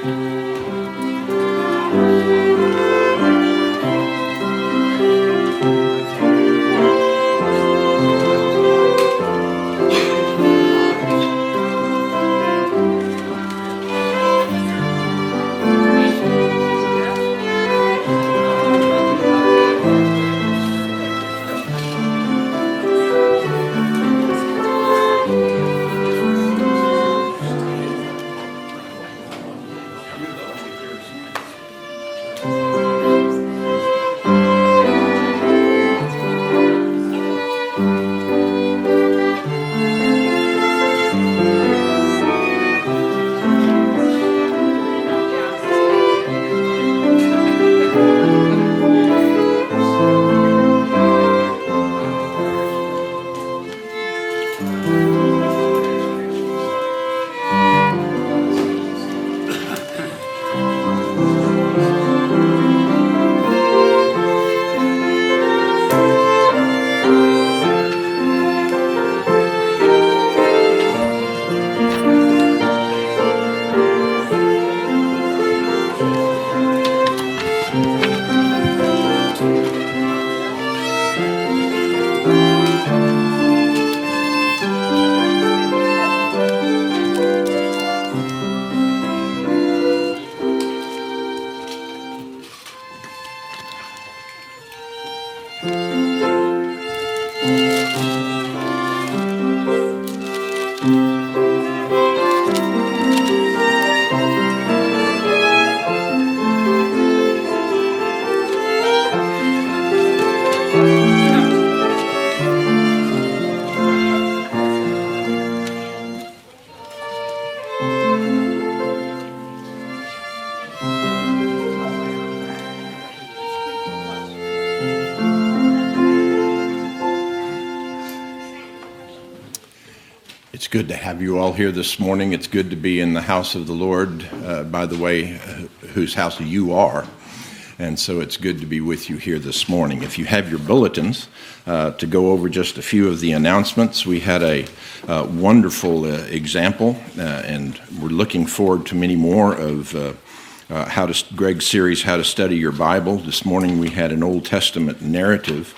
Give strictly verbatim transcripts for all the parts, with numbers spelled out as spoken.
It's good to have you all here this morning. It's good to be in the house of the Lord, uh, by the way, uh, whose house you are. And so it's good to be with you here this morning. If you have your bulletins, uh, to go over just a few of the announcements, we had a uh, wonderful uh, example, uh, and we're looking forward to many more of uh, uh, how to Greg's series, How to Study Your Bible. This morning we had an Old Testament narrative,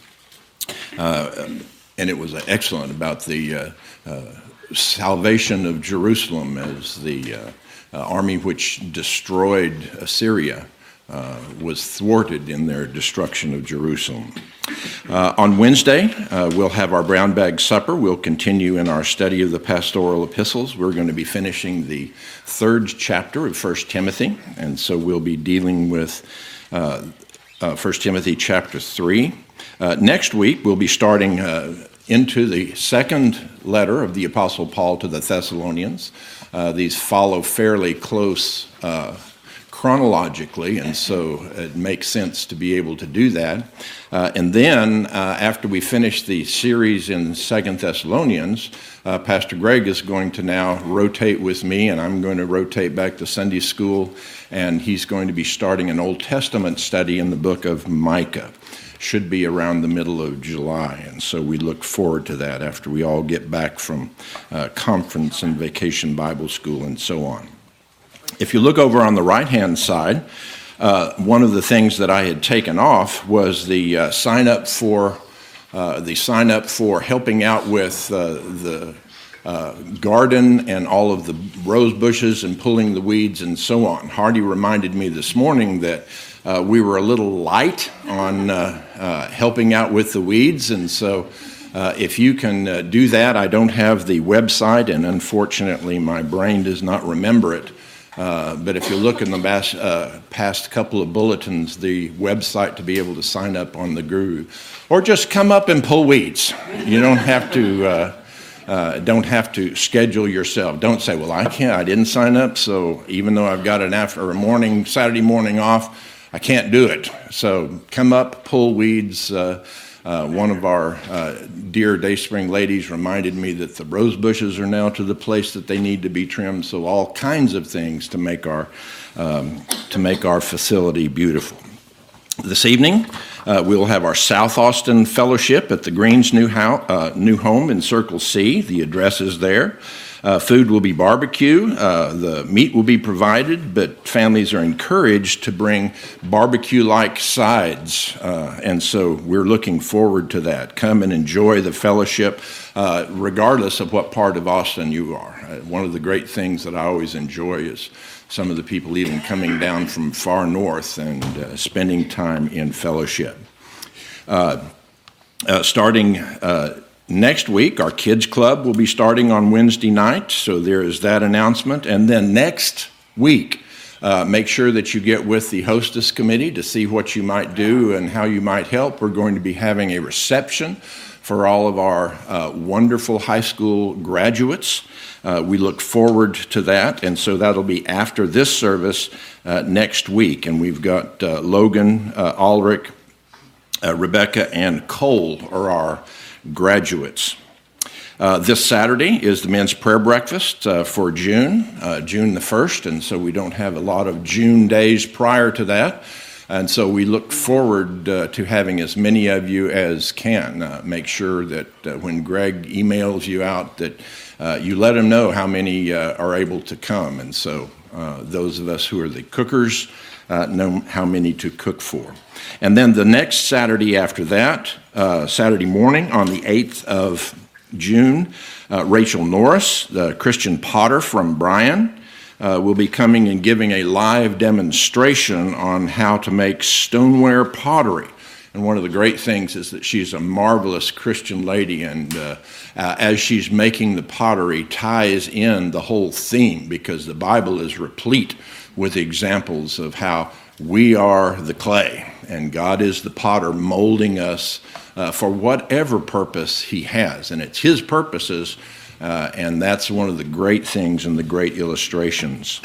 uh, and it was excellent about the uh, uh, salvation of Jerusalem as the uh, uh, army which destroyed Assyria Uh, was thwarted in their destruction of Jerusalem. Uh, on Wednesday, uh, we'll have our brown bag supper. We'll continue in our study of the pastoral epistles. We're going to be finishing the third chapter of First Timothy, and so we'll be dealing with uh, uh, First Timothy chapter three. Uh, next week, we'll be starting uh, into the second letter of the Apostle Paul to the Thessalonians. Uh, these follow fairly close uh chronologically, and so it makes sense to be able to do that. Uh, and then, uh, after we finish the series in Second Thessalonians, uh, Pastor Greg is going to now rotate with me, and I'm going to rotate back to Sunday school, and he's going to be starting an Old Testament study in the book of Micah. Should be around the middle of July, and so we look forward to that after we all get back from uh, conference and vacation Bible school and so on. If you look over on the right-hand side, uh, one of the things that I had taken off was the uh, sign up for uh, the sign up for helping out with uh, the uh, garden and all of the rose bushes and pulling the weeds and so on. Hardy reminded me this morning that uh, we were a little light on uh, uh, helping out with the weeds, and so uh, if you can uh, do that, I don't have the website, and unfortunately my brain does not remember it. Uh, but if you look in the past, uh, past couple of bulletins, the website to be able to sign up on the Guru, or just come up and pull weeds. You don't have to uh, uh, don't have to schedule yourself. Don't say, "Well, I can't. I didn't sign up, so even though I've got an after or a morning Saturday morning off, I can't do it." So come up, pull weeds. Uh, Uh, one of our uh, dear Dayspring ladies reminded me that the rose bushes are now to the place that they need to be trimmed. So all kinds of things to make our um, to make our facility beautiful. This evening, uh, we'll have our South Austin Fellowship at the Greens' new, house, uh, new home in Circle C. The address is there. Uh, food will be barbecue. Uh, the meat will be provided, but families are encouraged to bring barbecue-like sides. Uh, and so we're looking forward to that. Come and enjoy the fellowship, uh, regardless of what part of Austin you are. Uh, one of the great things that I always enjoy is some of the people even coming down from far north and uh, spending time in fellowship. Uh, uh, starting uh, next week, our kids club will be starting on Wednesday night, so there is that announcement. And then next week, uh, make sure that you get with the hostess committee to see what you might do and how you might help. We're going to be having a reception for all of our uh, wonderful high school graduates. Uh, we look forward to that, and so that'll be after this service uh, next week. And we've got uh, Logan, uh, Ulrich, uh, Rebecca, and Cole are our graduates. Uh, this Saturday is the men's prayer breakfast uh, for June, uh, June the first, and so we don't have a lot of June days prior to that. And so we look forward uh, to having as many of you as can. Uh, make sure that uh, when Greg emails you out that uh, you let him know how many uh, are able to come. And so uh, those of us who are the cookers uh, know how many to cook for. And then the next Saturday after that, uh, Saturday morning on the eighth of June, uh, Rachel Norris, the Christian potter from Bryan, Uh, will be coming and giving a live demonstration on how to make stoneware pottery. And one of the great things is that she's a marvelous Christian lady, and uh, uh, as she's making the pottery, ties in the whole theme, because the Bible is replete with examples of how we are the clay, and God is the potter molding us uh, for whatever purpose he has. And it's his purposes. Uh, and that's one of the great things and the great illustrations.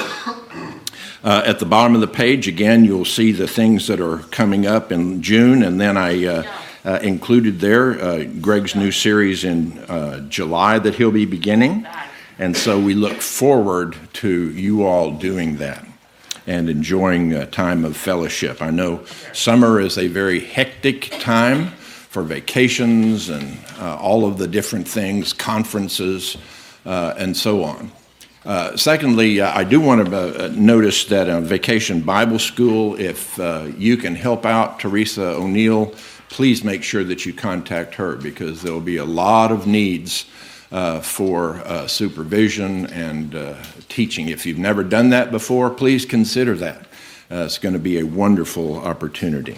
Uh, at the bottom of the page, again, you'll see the things that are coming up in June, and then I uh, uh, included there uh, Greg's new series in uh, July that he'll be beginning. And so we look forward to you all doing that and enjoying a time of fellowship. I know summer is a very hectic time for vacations and uh, all of the different things, conferences, uh, and so on. Uh, secondly, uh, I do want to uh, notice that uh, Vacation Bible School, if uh, you can help out Teresa O'Neill, please make sure that you contact her, because there will be a lot of needs uh, for uh, supervision and uh, teaching. If you've never done that before, please consider that. Uh, it's going to be a wonderful opportunity.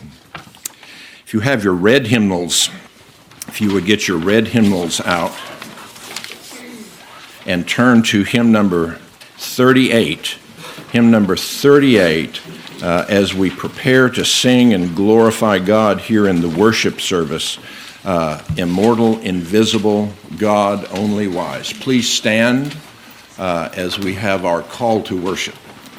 If you have your red hymnals, if you would get your red hymnals out and turn to hymn number thirty-eight, hymn number thirty-eight, uh, as we prepare to sing and glorify God here in the worship service, uh, Immortal, Invisible, God Only Wise. Please stand uh, as we have our call to worship.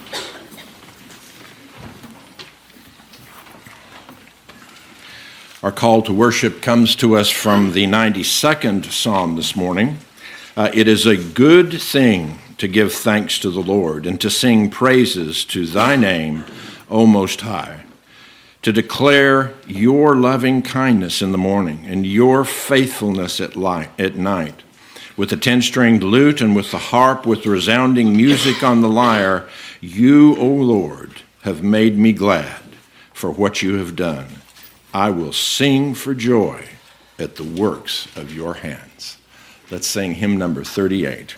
Our call to worship comes to us from the ninety-second Psalm this morning. Uh, it is a good thing to give thanks to the Lord and to sing praises to thy name, O Most High, to declare your loving kindness in the morning and your faithfulness at, light, at night. With the ten-stringed lute and with the harp, with resounding music on the lyre, you, O Lord, have made me glad for what you have done. I will sing for joy at the works of your hands. Let's sing hymn number thirty-eight.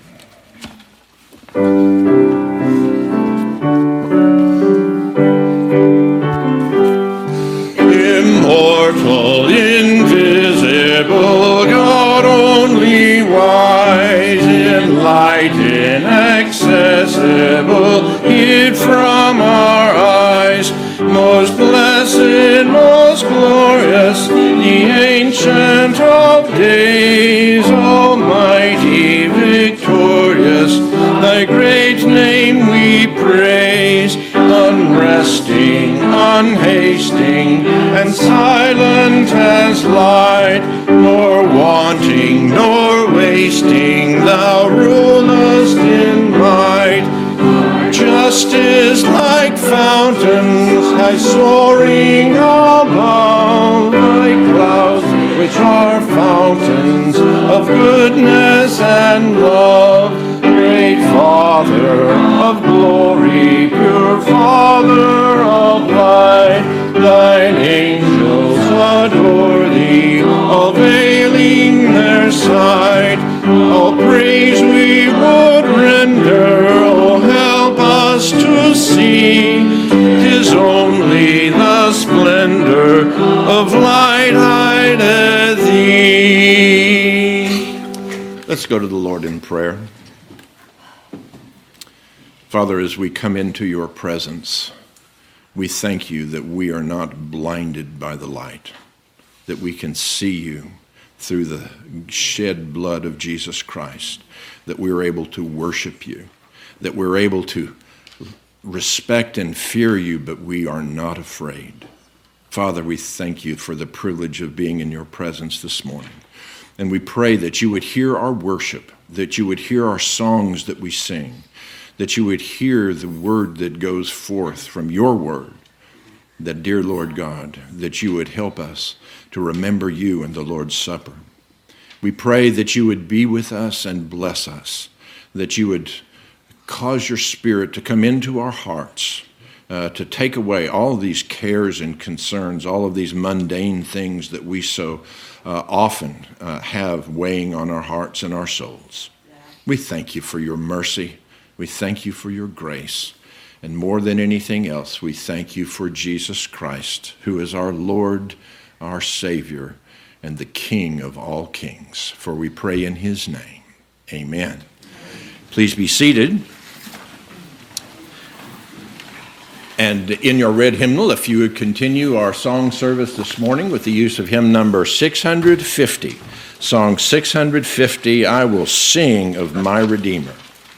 Immortal, invisible, God only wise, in light inaccessible, hid from our eyes, most blessed, most glorious, the Ancient of Days, almighty, victorious, thy great name we praise, unresting, unhasting, and silent as light, nor wanting, nor wasting, thou rulest in might. Justice like fountains, high soaring above, like clouds which are fountains of goodness and love. praise we would render. Oh, help us to see 'tis only the splendor of light hideth thee. Let's go to the Lord in prayer. Father, as we come into your presence, we thank you that we are not blinded by the light, that we can see you through the shed blood of Jesus Christ, that we're able to worship you, that we're able to respect and fear you, but we are not afraid. Father, we thank you for the privilege of being in your presence this morning. And we pray that you would hear our worship, that you would hear our songs that we sing, that you would hear the word that goes forth from your word, that, dear Lord God, that you would help us to remember you in the Lord's Supper. We pray that you would be with us and bless us, that you would cause your Spirit to come into our hearts, uh, to take away all these cares and concerns, all of these mundane things that we so uh, often uh, have weighing on our hearts and our souls. We thank you for your mercy. We thank you for your grace. And more than anything else, we thank you for Jesus Christ, who is our Lord, our Savior, and the King of all kings. For we pray in his name. Amen. Please be seated. And in your red hymnal, if you would continue our song service this morning with the use of hymn number six hundred fifty. Song six hundred fifty, I Will Sing of My Redeemer.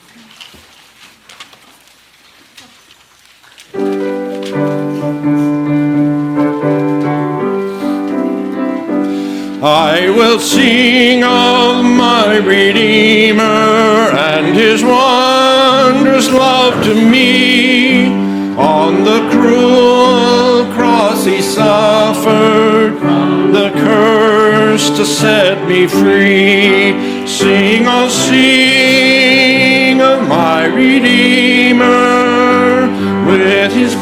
I will sing of my Redeemer and his wondrous love to me. On the cruel cross he suffered the curse to set me free. Sing, oh sing of my Redeemer. With his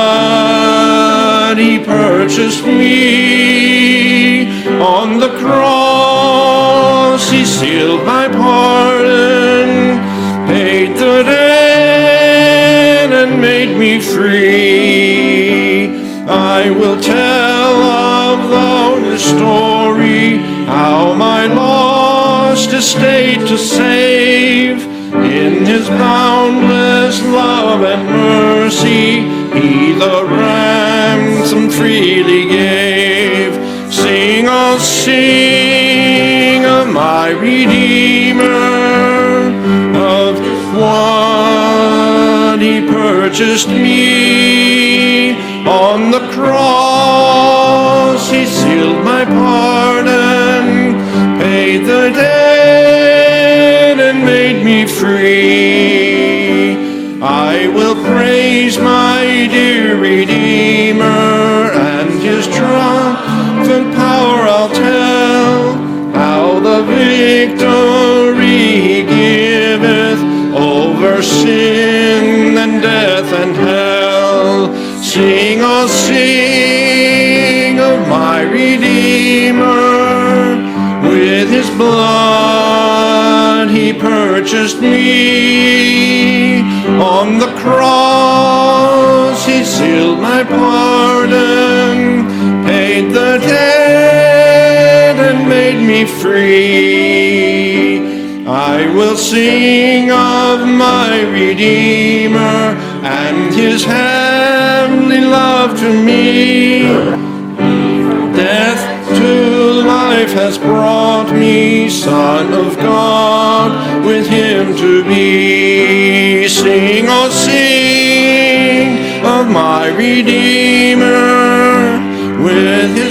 blood he purchased me. On the cross he sealed my pardon, paid the debt and made me free. I will tell of the wondrous story, how my lost estate to save. In his boundless love and mercy, he the ransom freely gave. Sing, oh sing of my Redeemer, of what he purchased me. On the cross he sealed my pardon, paid the debt and made me free. I will praise my dear Redeemer and his triumphant power I'll tell, how the victory he giveth over sin and death and hell. Sing, oh sing of my Redeemer. With his blood he purchased me. On the cross he sealed my pardon, paid the debt and made me free. I will sing of my Redeemer and his heavenly love to me. Death to life has brought me, Son of God, with him to be. Sing, oh sing of my Redeemer. With his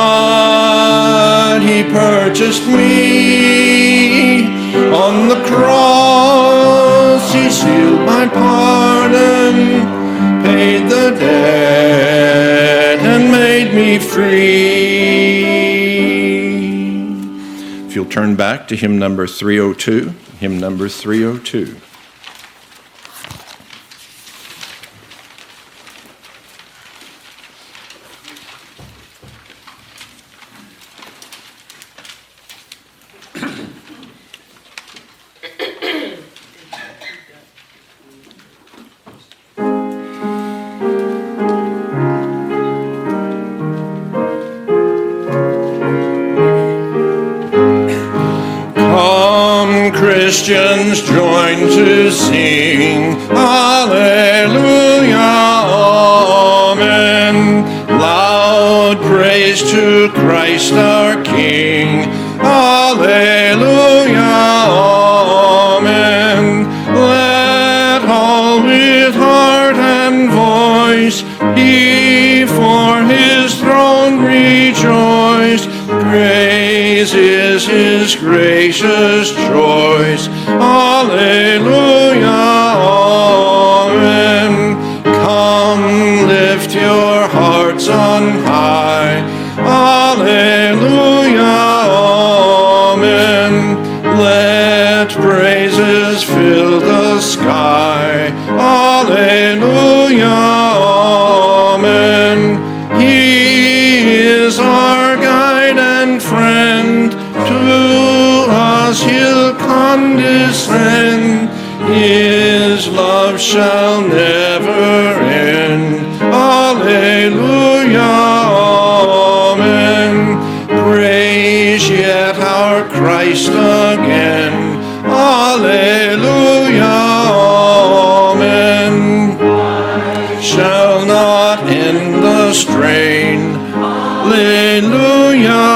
blood he purchased me. On the cross he sealed my pardon, paid the debt and made me free. If you'll turn back to hymn number three oh two, hymn number three oh two. Christians join to sing, Alleluia, Amen. Loud praise to Christ our King, Alleluia, Amen. Let all with heart and voice before his throne rejoice. Praise is his gracious choice. Alleluia, amen. Come, lift your hearts on high. Alleluia, amen. Let praises fill the sky. Alleluia, amen. He is our guide and friend. To us he'll condescend. His love shall never end. Alleluia, amen. Praise yet our Christ again. Alleluia, amen. Shall not end the strain. Alleluia,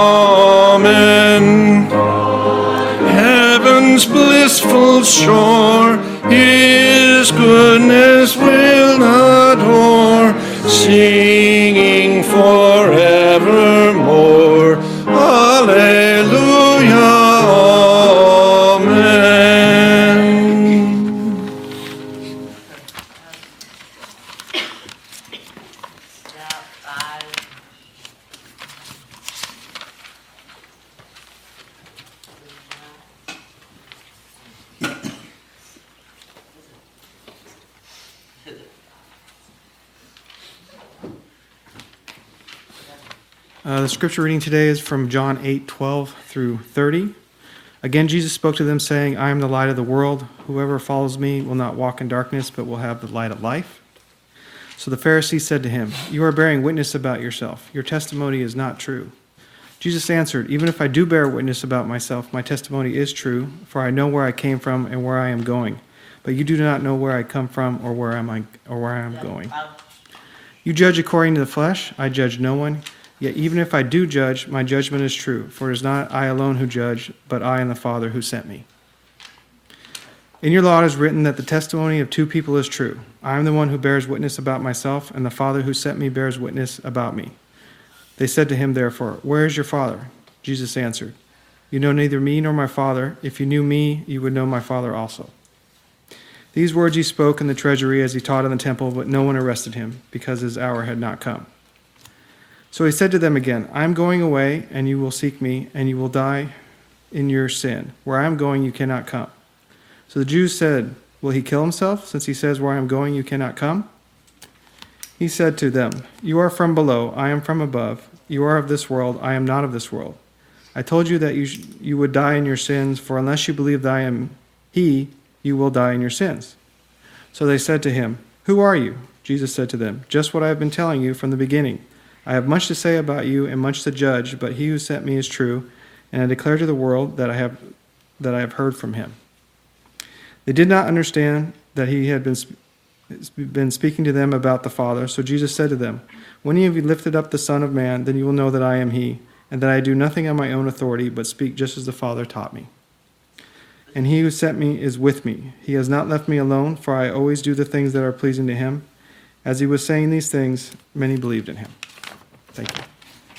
amen. Heaven's blissful shore, his goodness will adore, singing forevermore. Alleluia, amen. Uh, the scripture reading today is from John eight, twelve through thirty. Again, Jesus spoke to them, saying, I am the light of the world. Whoever follows me will not walk in darkness, but will have the light of life. So the Pharisees said to him, You are bearing witness about yourself. Your testimony is not true. Jesus answered, Even if I do bear witness about myself, my testimony is true, for I know where I came from and where I am going. But you do not know where I come from or where am I or where I am going. You judge according to the flesh. I judge no one. Yet even if I do judge, my judgment is true, for it is not I alone who judge, but I and the Father who sent me. In your law it is written that the testimony of two people is true. I am the one who bears witness about myself, and the Father who sent me bears witness about me. They said to him, therefore, Where is your Father? Jesus answered, You know neither me nor my Father. If you knew me, you would know my Father also. These words he spoke in the treasury as he taught in the temple, but no one arrested him, because his hour had not come. So he said to them again, I am going away, and you will seek me, and you will die in your sin. Where I am going, you cannot come. So the Jews said, Will he kill himself, since he says, Where I am going, you cannot come? He said to them, You are from below, I am from above. You are of this world, I am not of this world. I told you that you sh- you would die in your sins, for unless you believe that I am he, you will die in your sins. So they said to him, Who are you? Jesus said to them, Just what I have been telling you from the beginning. I have much to say about you and much to judge, but he who sent me is true, and I declare to the world that I have that I have heard from him. They did not understand that he had been been speaking to them about the Father, so Jesus said to them, When you have lifted up the Son of Man, then you will know that I am he, and that I do nothing on my own authority, but speak just as the Father taught me. And he who sent me is with me. He has not left me alone, for I always do the things that are pleasing to him. As he was saying these things, many believed in him. Thank you.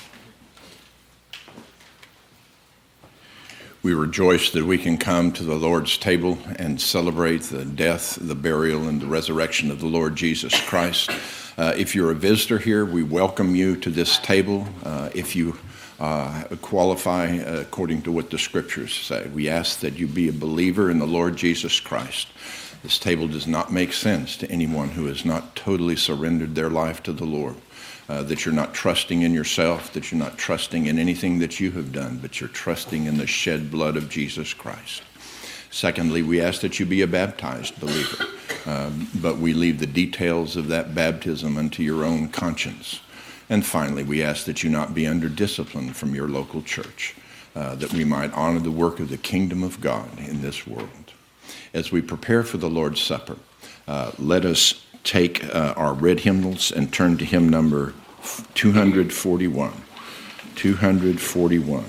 We rejoice that we can come to the Lord's table and celebrate the death, the burial, and the resurrection of the Lord Jesus Christ. Uh, if you're a visitor here, we welcome you to this table. Uh, if you uh, qualify according to what the scriptures say, we ask that you be a believer in the Lord Jesus Christ. This table does not make sense to anyone who has not totally surrendered their life to the Lord. Uh, that you're not trusting in yourself, that you're not trusting in anything that you have done, but you're trusting in the shed blood of Jesus Christ. Secondly, we ask that you be a baptized believer, um, but we leave the details of that baptism unto your own conscience. And finally, we ask that you not be under discipline from your local church. uh, that we might honor the work of the kingdom of God in this world. As we prepare for the Lord's Supper, uh, let us take uh, our red hymnals and turn to hymn number two forty-one. two forty-one.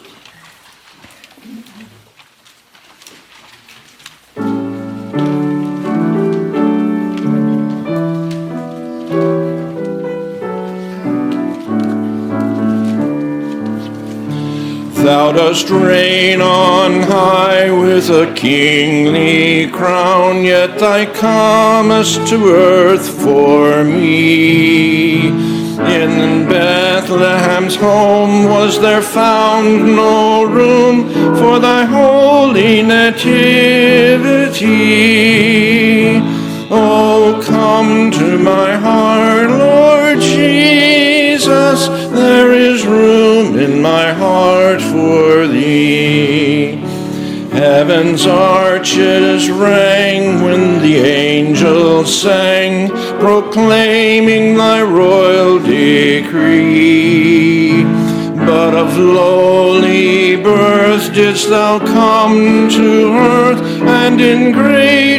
Thou dost reign on high with a kingly crown, yet thy comest to earth for me. In Bethlehem's home was there found no room for thy holy nativity. Oh, come to my heart, Lord Jesus, there is room in my heart for thee. Heaven's arches rang when the angels sang, proclaiming thy royal decree. But of lowly birth didst thou come to earth, and in great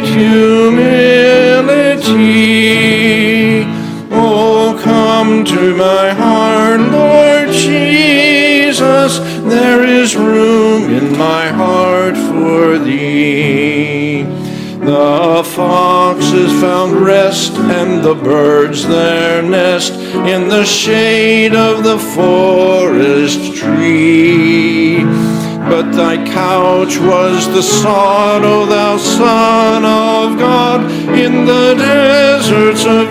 humility. Oh, come to my heart, Lord Jesus, there is room in my heart for thee. The foxes found rest, and the birds their nest in the shade of the forest tree. But thy couch was the sod, O thou Son of God, in the deserts of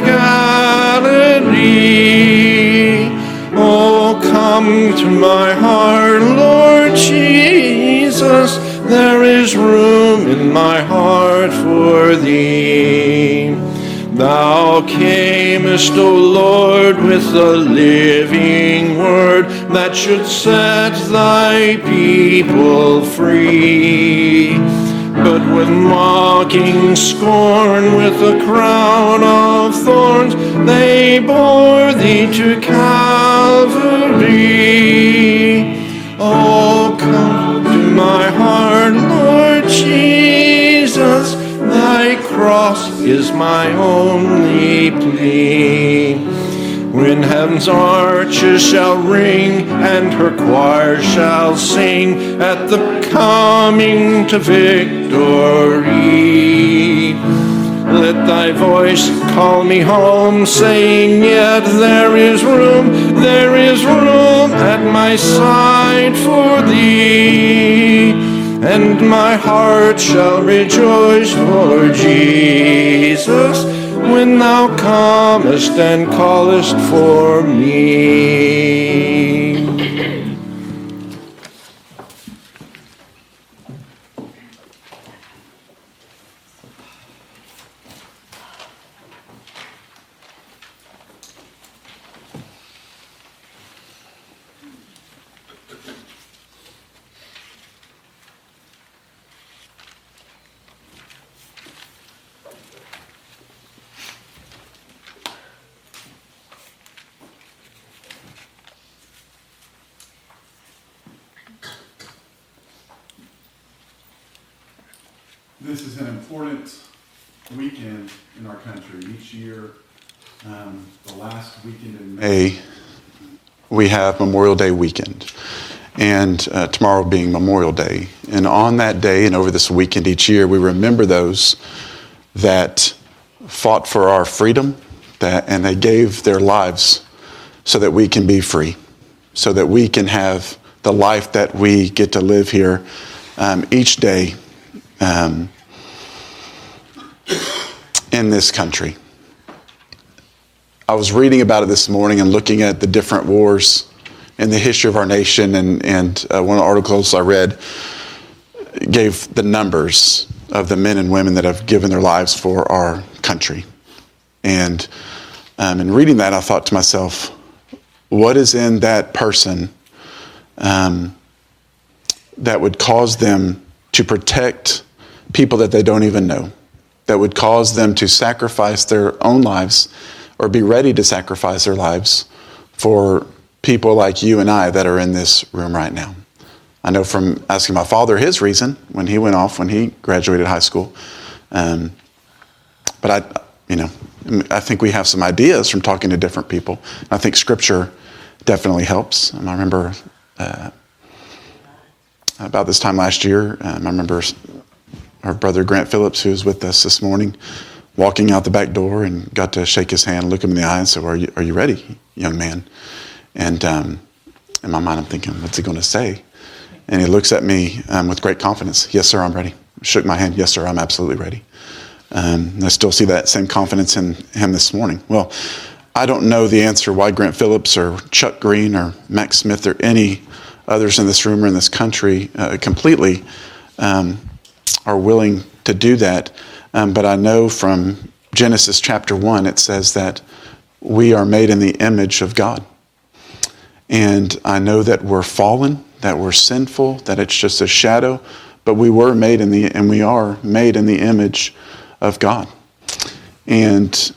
Galilee. Oh, come to my heart, Lord Jesus, there is room in my heart for thee. Thou camest, O Lord, with the living word that should set thy people free. But with mocking scorn, with a crown of thorns, they bore thee to Calvary. Oh, come to my heart, Lord Jesus, thy cross is my only plea. When heaven's arches shall ring and her choir shall sing at the coming to victory, let thy voice call me home, saying, yet there is room, there is room at my side for thee. And my heart shall rejoice, Lord Jesus, when thou comest and callest for me. This is an important weekend in our country. Each year, um, the last weekend in May, we have Memorial Day weekend, and uh, tomorrow being Memorial Day. And on that day and over this weekend each year, we remember those that fought for our freedom, that and they gave their lives so that we can be free, so that we can have the life that we get to live here um, each day um, in this country. I was reading about it this morning and looking at the different wars in the history of our nation, and, and uh, one of the articles I read gave the numbers of the men and women that have given their lives for our country. And um, in reading that, I thought to myself, what is in that person um, that would cause them to protect people that they don't even know, that would cause them to sacrifice their own lives or be ready to sacrifice their lives for people like you and I that are in this room right now? I know from asking my father his reason when he went off, when he graduated high school. Um, but I, you know, I think we have some ideas from talking to different people. I think Scripture definitely helps. Um, I remember uh, about this time last year, um, I remember our brother Grant Phillips, who was with us this morning, walking out the back door and got to shake his hand, look him in the eye and say, well, are you, are you ready, young man? And um, in my mind, I'm thinking, what's he going to say? And he looks at me um, with great confidence. Yes, sir, I'm ready. Shook my hand. Yes, sir, I'm absolutely ready. Um, and I still see that same confidence in him this morning. Well, I don't know the answer why Grant Phillips or Chuck Green or Max Smith or any others in this room or in this country uh, completely um, are willing to do that. Um, but I know from Genesis chapter one, it says that we are made in the image of God. And I know that we're fallen, that we're sinful, that it's just a shadow, but we were made in the, and we are made in the image of God. And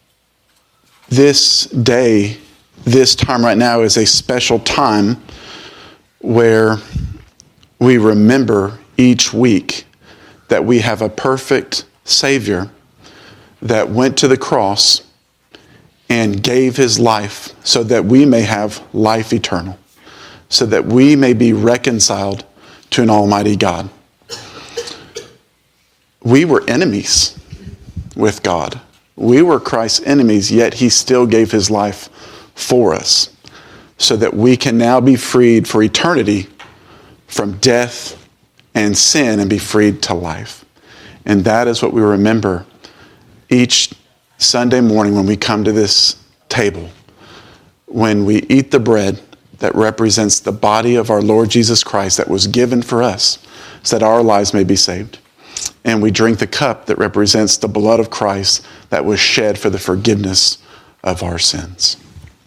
this day, this time right now is a special time where we remember each week that we have a perfect Savior that went to the cross and gave his life so that we may have life eternal, so that we may be reconciled to an almighty God. We were enemies with God. We were Christ's enemies, yet he still gave his life for us so that we can now be freed for eternity from death and sin and be freed to life. And that is what we remember each Sunday morning when we come to this table, when we eat the bread that represents the body of our Lord Jesus Christ that was given for us so that our lives may be saved. And we drink the cup that represents the blood of Christ that was shed for the forgiveness of our sins.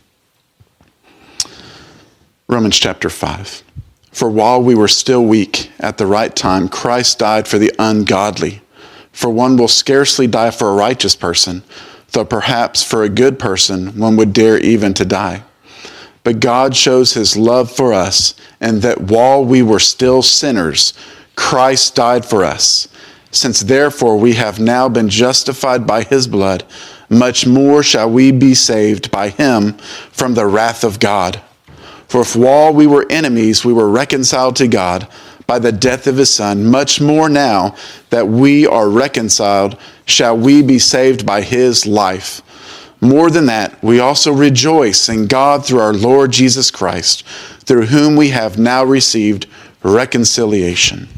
Romans chapter five. For while we were still weak, at the right time, Christ died for the ungodly. For one will scarcely die for a righteous person, though perhaps for a good person one would dare even to die. But God shows his love for us, and that while we were still sinners, Christ died for us. Since therefore we have now been justified by his blood, much more shall we be saved by him from the wrath of God. For if while we were enemies we were reconciled to God by the death of his Son, much more now that we are reconciled shall we be saved by his life. More than that, we also rejoice in God through our Lord Jesus Christ, through whom we have now received reconciliation.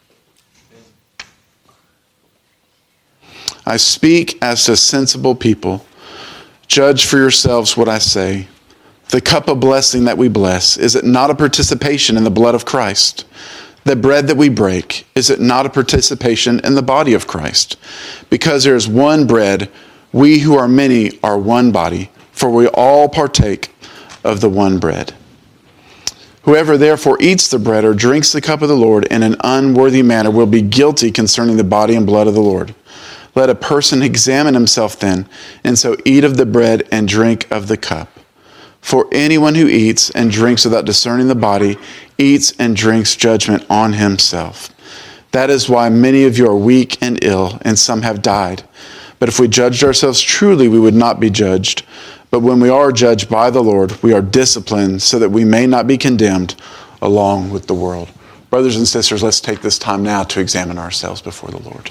I speak as to sensible people. Judge for yourselves what I say. The cup of blessing that we bless, is it not a participation in the blood of Christ? The bread that we break, is it not a participation in the body of Christ? Because there is one bread, we who are many are one body, for we all partake of the one bread. Whoever therefore eats the bread or drinks the cup of the Lord in an unworthy manner will be guilty concerning the body and blood of the Lord. Let a person examine himself then, and so eat of the bread and drink of the cup. For anyone who eats and drinks without discerning the body eats and drinks judgment on himself. That is why many of you are weak and ill, and some have died. But if we judged ourselves truly, we would not be judged. But when we are judged by the Lord, we are disciplined so that we may not be condemned along with the world. Brothers and sisters, let's take this time now to examine ourselves before the Lord.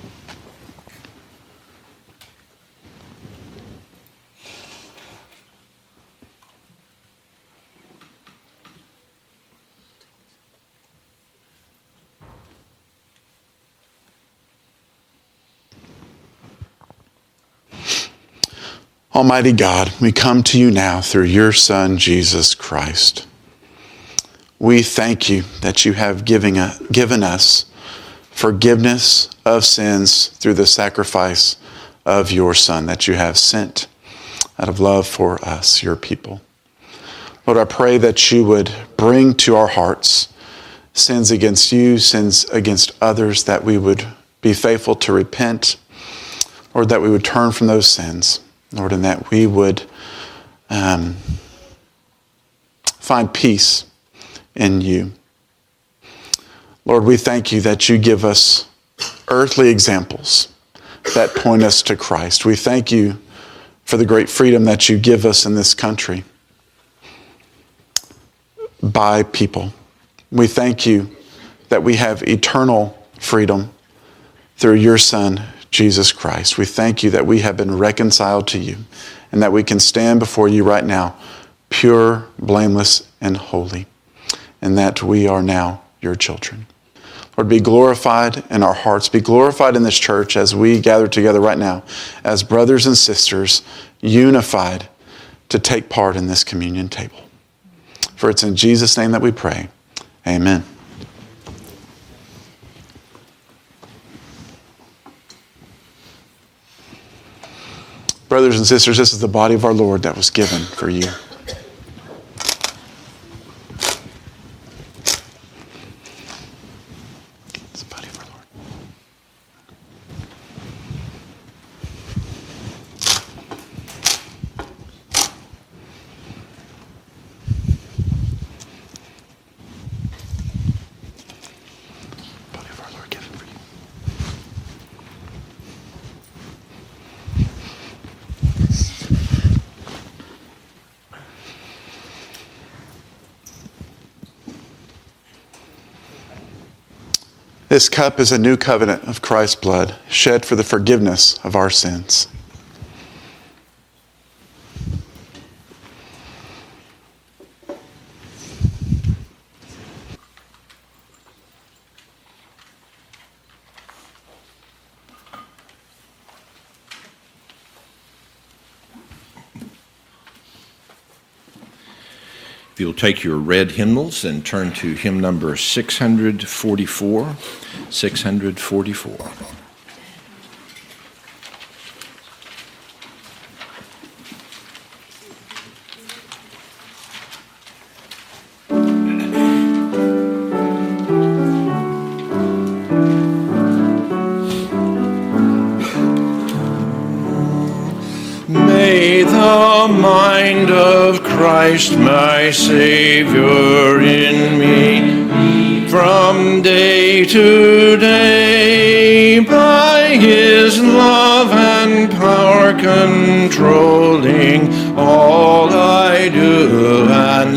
Almighty God, we come to you now through your Son, Jesus Christ. We thank you that you have given us forgiveness of sins through the sacrifice of your Son that you have sent out of love for us, your people. Lord, I pray that you would bring to our hearts sins against you, sins against others, that we would be faithful to repent, or that we would turn from those sins. Lord, and that we would um, find peace in you. Lord, we thank you that you give us earthly examples that point us to Christ. We thank you for the great freedom that you give us in this country by people. We thank you that we have eternal freedom through your Son, Jesus Christ. We thank you that we have been reconciled to you and that we can stand before you right now, pure, blameless, and holy, and that we are now your children. Lord, be glorified in our hearts. Be glorified in this church as we gather together right now as brothers and sisters, unified to take part in this communion table. For it's in Jesus' name that we pray. Amen. Brothers and sisters, this is the body of our Lord that was given for you. It's the body of our Lord. Body of our Lord given for you. This cup is a new covenant of Christ's blood, shed for the forgiveness of our sins. If you'll take your red hymnals and turn to hymn number six hundred forty-four, six hundred forty-four. May the mind of Christ, my Savior, in me, from day to day, by his love and power controlling all I do and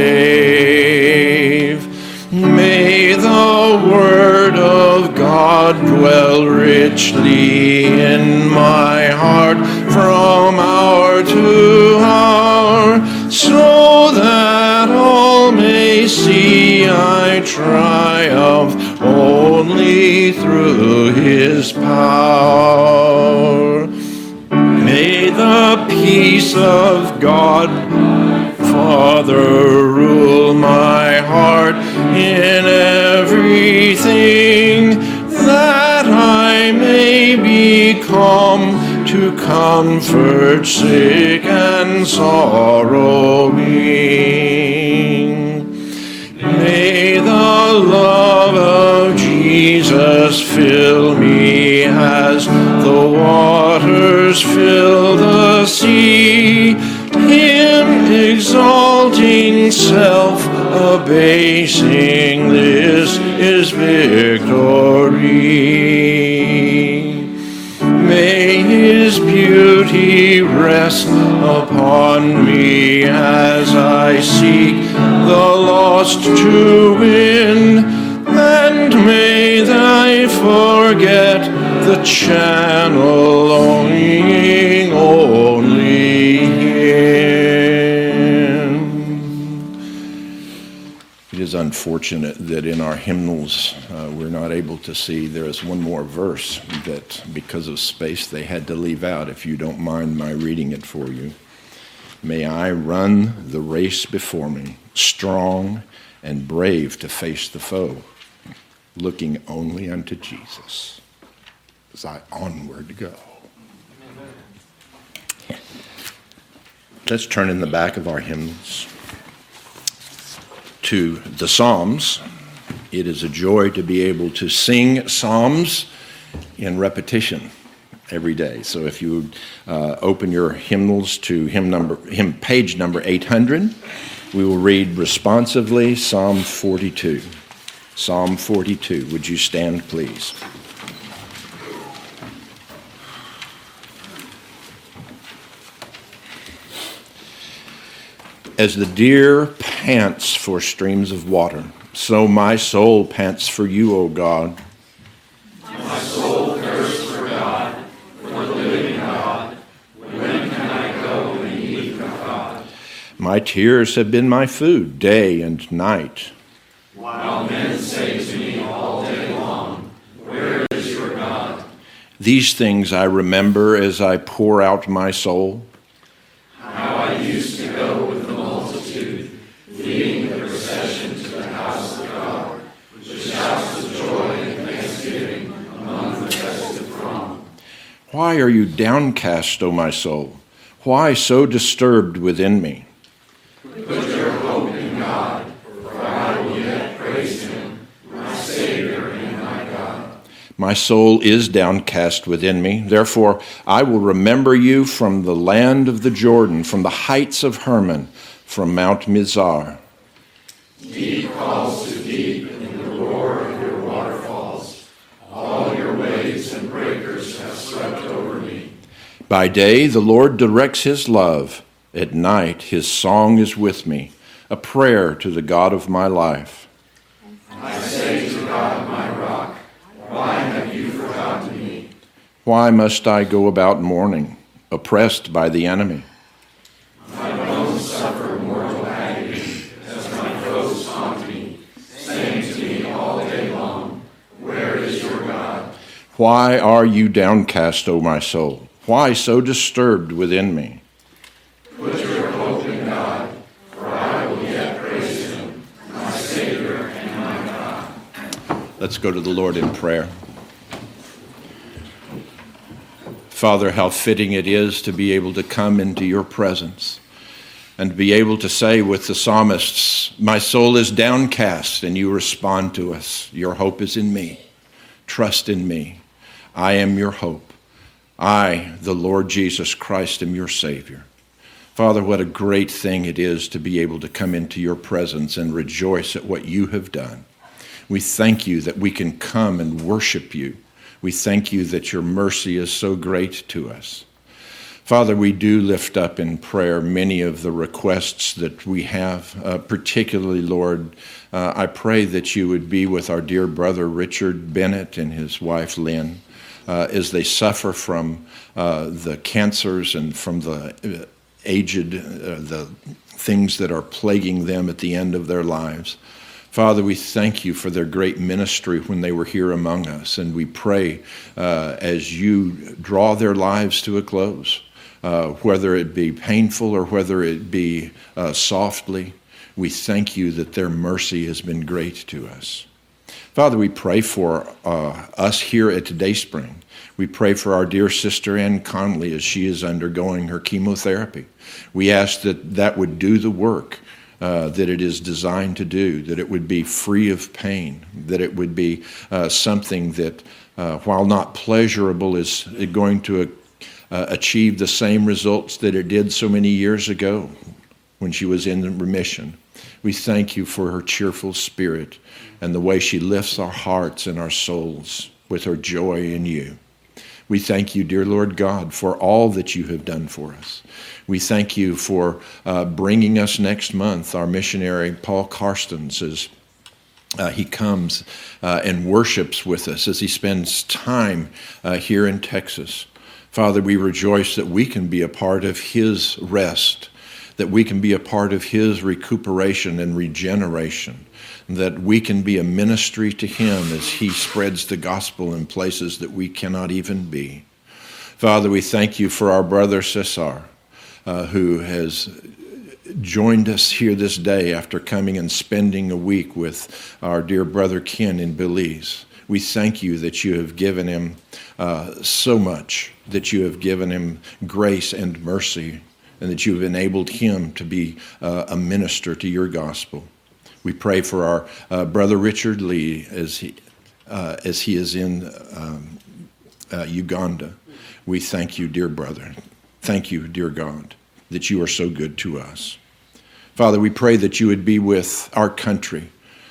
save. May the word of God dwell richly in my heart from hour to hour, so that all may see I triumph only through his power. May the peace of God, Father, rule my heart in everything, that I may become to comfort sick and sorrowing. May the love of Jesus fill me as the waters fill the sea, him exalting, self-abasing, this is victory. May his beauty rest upon me as I seek the lost to win, and may I forget the channel longing only him. It is unfortunate that in our hymnals uh, we're not able to see there is one more verse that, because of space, they had to leave out. If you don't mind my reading it for you. May I run the race before me, strong and brave to face the foe, looking only unto Jesus as I onward go. Let's turn in the back of our hymns to the Psalms. It is a joy to be able to sing Psalms in repetition every day. So if you uh, open your hymnals to hymn number, hymn page number eight hundred, we will read responsively Psalm forty-two. Psalm forty-two. Would you stand, please? As the deer pants for streams of water, so my soul pants for you, O God. My soul thirsts for God, for the living God. When can I go and eat from God? My tears have been my food day and night. While men say to me all day long, where is your God? These things I remember as I pour out my soul. How I used to go with the multitude, leading the procession to the house of God, with shouts of joy and thanksgiving among the festive throng. Why are you downcast, O my soul? Why so disturbed within me? Put your hope in God, for I will yet praise him, my Savior and my God. My soul is downcast within me. Therefore, I will remember you from the land of the Jordan, from the heights of Hermon, from Mount Mizar. Deep calls to deep in the roar of your waterfalls. All your waves and breakers have swept over me. By day, the Lord directs his love. At night, his song is with me, a prayer to the God of my life. I say to God, my rock, why have you forgotten me? Why must I go about mourning, oppressed by the enemy? My bones suffer mortal agony as my foes taunt me, saying to me all day long, where is your God? Why are you downcast, O my soul? Why so disturbed within me? Put your hope in God, for I will yet praise him, my Savior and my God. Let's go to the Lord in prayer. Father, how fitting it is to be able to come into your presence and be able to say with the psalmists, my soul is downcast, and you respond to us. Your hope is in me. Trust in me. I am your hope. I, the Lord Jesus Christ, am your Savior. Father, what a great thing it is to be able to come into your presence and rejoice at what you have done. We thank you that we can come and worship you. We thank you that your mercy is so great to us. Father, we do lift up in prayer many of the requests that we have, uh, particularly, Lord, uh, I pray that you would be with our dear brother Richard Bennett and his wife Lynn uh, as they suffer from uh, the cancers and from the uh, aged, uh, the things that are plaguing them at the end of their lives. Father, we thank you for their great ministry when they were here among us, and we pray uh, as you draw their lives to a close, uh, whether it be painful or whether it be uh, softly, we thank you that their mercy has been great to us. Father, we pray for uh, us here at Dayspring. We pray for our dear sister Ann Conley as she is undergoing her chemotherapy. We ask that that would do the work uh, that it is designed to do, that it would be free of pain, that it would be uh, something that, uh, while not pleasurable, is going to uh, achieve the same results that it did so many years ago when she was in remission. We thank you for her cheerful spirit and the way she lifts our hearts and our souls with her joy in you. We thank you, dear Lord God, for all that you have done for us. We thank you for uh, bringing us next month, our missionary Paul Karstens, as uh, he comes uh, and worships with us, as he spends time uh, here in Texas. Father, we rejoice that we can be a part of his rest, that we can be a part of his recuperation and regeneration, that we can be a ministry to him as he spreads the gospel in places that we cannot even be. Father, we thank you for our brother Cesar, uh, who has joined us here this day after coming and spending a week with our dear brother Ken in Belize. We thank you that you have given him uh, so much, that you have given him grace and mercy, and that you have enabled him to be uh, a minister to your gospel. We pray for our uh, brother Richard Lee as he uh, as he is in um, uh, Uganda. We thank you, dear brother. Thank you, dear God, that you are so good to us. Father, we pray that you would be with our country,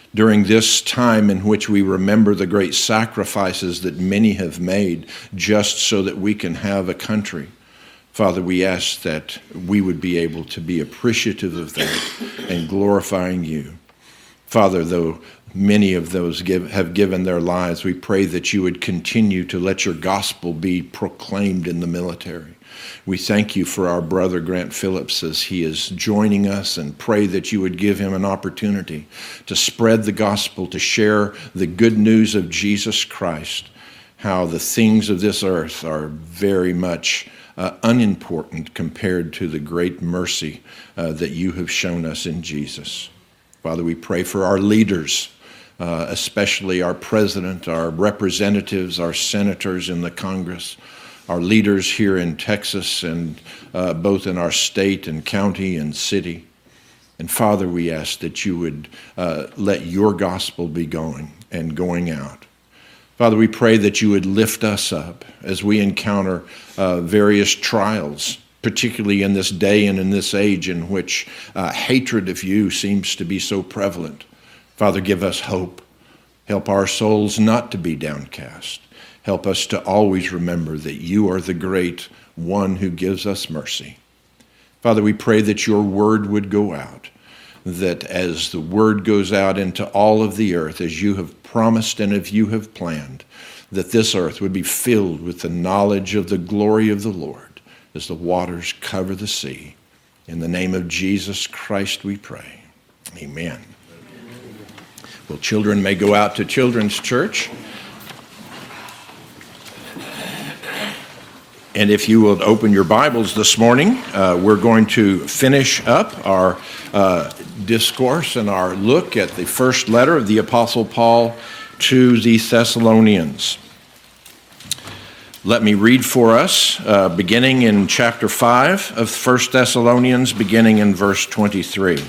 during this time in which we remember the great sacrifices that many have made just so that we can have a country. Father, we ask that we would be able to be appreciative of that and glorifying you. Father, though many of those give, have given their lives, we pray that you would continue to let your gospel be proclaimed in the military. We thank you for our brother Grant Phillips as he is joining us, and pray that you would give him an opportunity to spread the gospel, to share the good news of Jesus Christ, how the things of this earth are very much uh, unimportant compared to the great mercy uh, that you have shown us in Jesus. Father, we pray for our leaders, uh, especially our president, our representatives, our senators in the Congress, our leaders here in Texas and uh, both in our state and county and city. And Father, we ask that you would uh, let your gospel be going and going out. Father, we pray that you would lift us up as we encounter uh, various trials, particularly in this day and in this age in which uh, hatred of you seems to be so prevalent. Father, give us hope. Help our souls not to be downcast. Help us to always remember that you are the great one who gives us mercy. Father, we pray that your word would go out, that as the word goes out into all of the earth, as you have promised and as you have planned, that this earth would be filled with the knowledge of the glory of the Lord as the waters cover the sea. In the name of Jesus Christ we pray. Amen. Well, children may go out to Children's Church. And if you will open your Bibles this morning, uh, we're going to finish up our uh, discourse and our look at the first letter of the Apostle Paul to the Thessalonians. Let me read for us, uh, beginning in chapter five of First Thessalonians, beginning in verse twenty-three.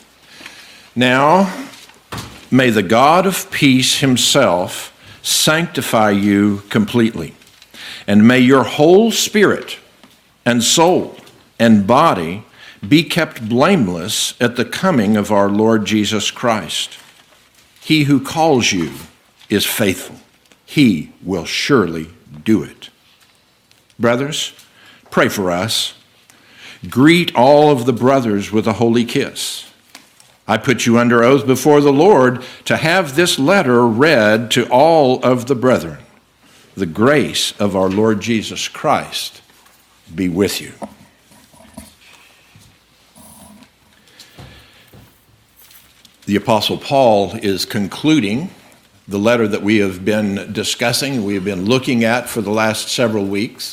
Now, may the God of peace himself sanctify you completely. And may your whole spirit and soul and body be kept blameless at the coming of our Lord Jesus Christ. He who calls you is faithful. He will surely do it. Brothers, pray for us. Greet all of the brothers with a holy kiss. I put you under oath before the Lord to have this letter read to all of the brethren. The grace of our Lord Jesus Christ be with you. The Apostle Paul is concluding the letter that we have been discussing, we have been looking at for the last several weeks.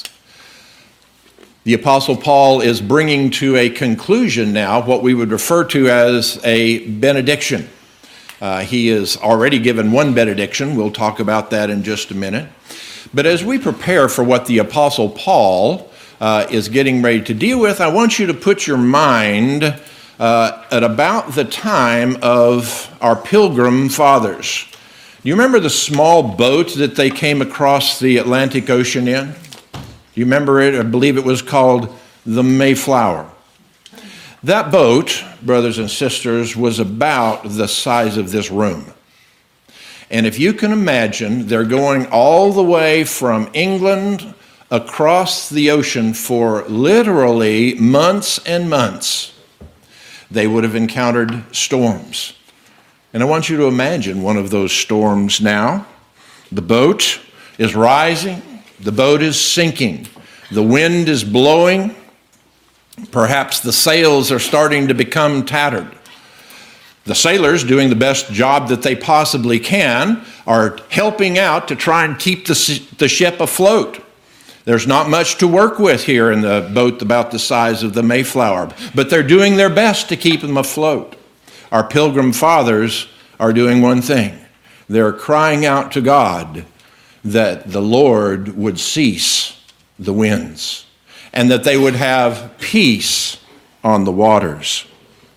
The Apostle Paul is bringing to a conclusion now what we would refer to as a benediction. Uh, he has already given one benediction. We'll talk about that in just a minute. But as we prepare for what the Apostle Paul uh, is getting ready to deal with, I want you to put your mind uh, at about the time of our Pilgrim Fathers. Do you remember the small boat that they came across the Atlantic Ocean in? Do you remember it? I believe it was called the Mayflower. That boat, brothers and sisters, was about the size of this room. And if you can imagine, they're going all the way from England across the ocean for literally months and months. They would have encountered storms. And I want you to imagine one of those storms now. The boat is rising. The boat is sinking. The wind is blowing. Perhaps the sails are starting to become tattered. The sailors, doing the best job that they possibly can, are helping out to try and keep the, the ship afloat. There's not much to work with here in the boat about the size of the Mayflower, but they're doing their best to keep them afloat. Our Pilgrim Fathers are doing one thing. They're crying out to God that the Lord would cease the winds and that they would have peace on the waters.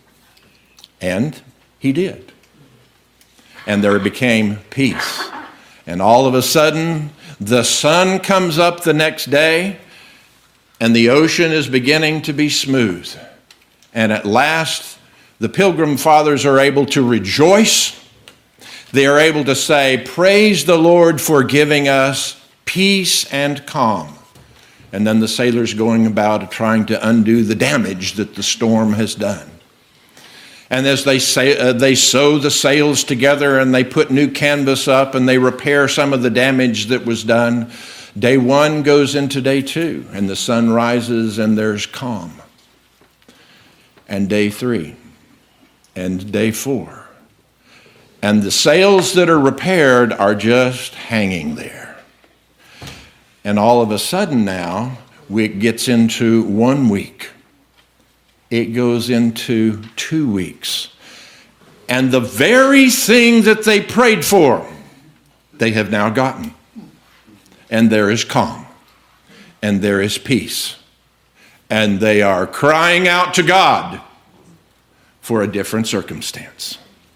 And he did. And there became peace. And all of a sudden, the sun comes up the next day, and the ocean is beginning to be smooth. And at last, the Pilgrim Fathers are able to rejoice They are able to say, praise the Lord for giving us peace and calm. And then the sailors going about trying to undo the damage that the storm has done. And as they say, uh, they sew the sails together and they put new canvas up and they repair some of the damage that was done, day one goes into day two, and the sun rises and there's calm. And day three, and day four. And the sails that are repaired are just hanging there. And all of a sudden now, it gets into one week. It goes into two weeks. And the very thing that they prayed for, they have now gotten. And there is calm. And there is peace. And they are crying out to God for a different circumstance.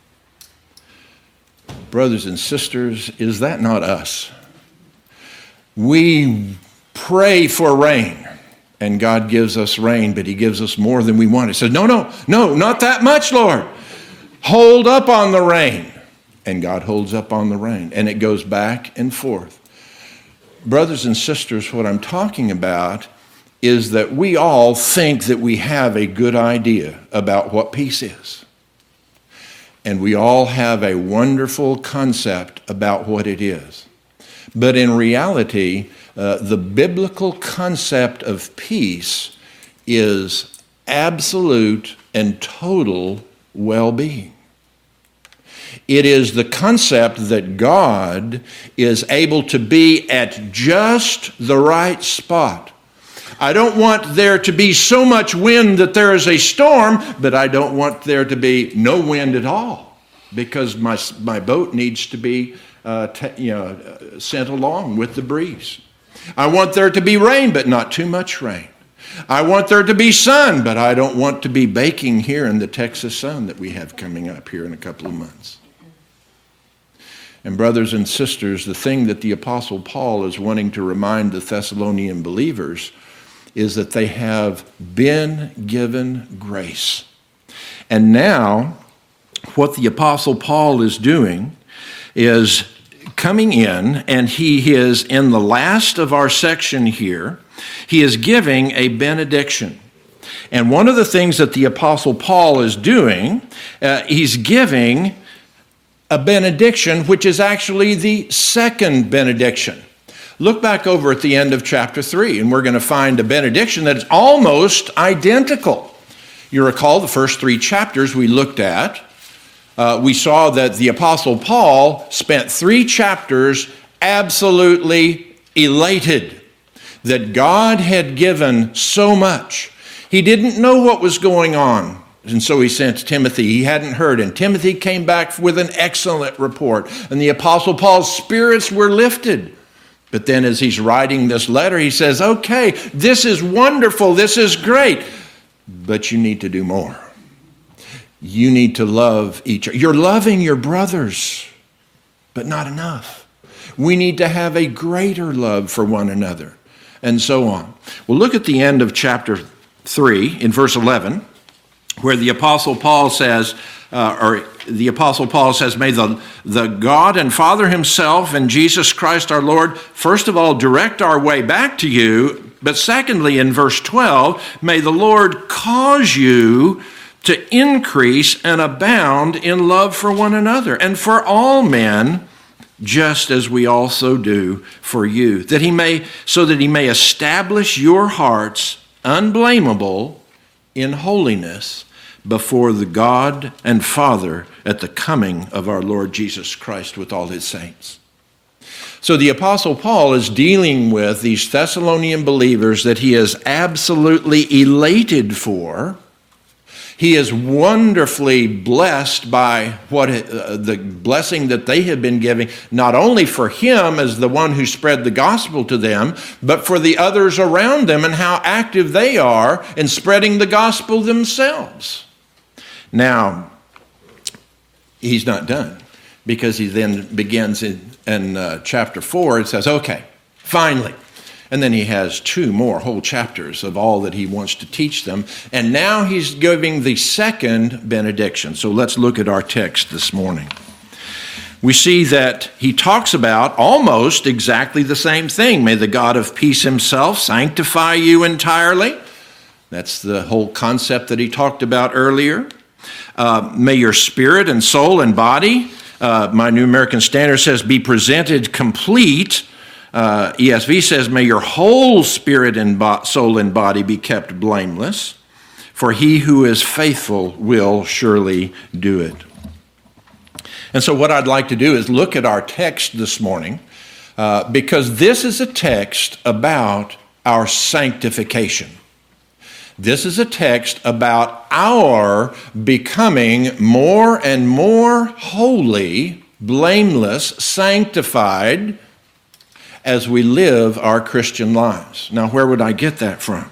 Brothers and sisters, is that not us? We pray for rain, and God gives us rain, but he gives us more than we want. He says, no, no, no, not that much, Lord. Hold up on the rain. And God holds up on the rain, and it goes back and forth. Brothers and sisters, what I'm talking about is that we all think that we have a good idea about what peace is. And we all have a wonderful concept about what it is. But in reality, uh, the biblical concept of peace is absolute and total well-being. It is the concept that God is able to be at just the right spot. I don't want there to be so much wind that there is a storm, but I don't want there to be no wind at all, because my, my boat needs to be Uh, t- you know, uh, sent along with the breeze. I want there to be rain, but not too much rain. I want there to be sun, but I don't want to be baking here in the Texas sun that we have coming up here in a couple of months. And brothers and sisters, the thing that the Apostle Paul is wanting to remind the Thessalonian believers is that they have been given grace. And now, what the Apostle Paul is doing is coming in, and he is in the last of our section here, he is giving a benediction. And one of the things that the Apostle Paul is doing, uh, he's giving a benediction, which is actually the second benediction. Look back over at the end of chapter three, and we're going to find a benediction that is almost identical. You recall the first three chapters we looked at. Uh, we saw that the Apostle Paul spent three chapters absolutely elated that God had given so much. He didn't know what was going on, and so he sent Timothy. He hadn't heard, and Timothy came back with an excellent report, and the Apostle Paul's spirits were lifted. But then as he's writing this letter, he says, okay, this is wonderful, this is great, but you need to do more. You need to love each other. You're loving your brothers, but not enough. We need to have a greater love for one another, and so on. Well, look at the end of chapter three in verse eleven, where the Apostle Paul says, uh, or the Apostle Paul says, may the, the God and Father himself and Jesus Christ our Lord, first of all, direct our way back to you. But secondly, in verse twelve, may the Lord cause you to increase and abound in love for one another and for all men, just as we also do for you, that he may, so that he may establish your hearts unblameable in holiness before the God and Father at the coming of our Lord Jesus Christ with all his saints. So the Apostle Paul is dealing with these Thessalonian believers that he is absolutely elated for. He is wonderfully blessed by what uh, the blessing that they have been giving, not only for him as the one who spread the gospel to them, but for the others around them and how active they are in spreading the gospel themselves. Now, he's not done, because he then begins in, in uh, chapter four. It says, okay, finally. And then he has two more whole chapters of all that he wants to teach them. And now he's giving the second benediction. So let's look at our text this morning. we see that he talks about almost exactly the same thing. May the God of peace himself sanctify you entirely. That's the whole concept that he talked about earlier. Uh, may your spirit and soul and body, uh, my New American Standard says, be presented complete. Uh, E S V says, may your whole spirit and bo- soul and body be kept blameless, for he who is faithful will surely do it. And so what I'd like to do is look at our text this morning, uh, because this is a text about our sanctification. This is a text about our becoming more and more holy, blameless, sanctified as we live our Christian lives. Now, where would I get that from?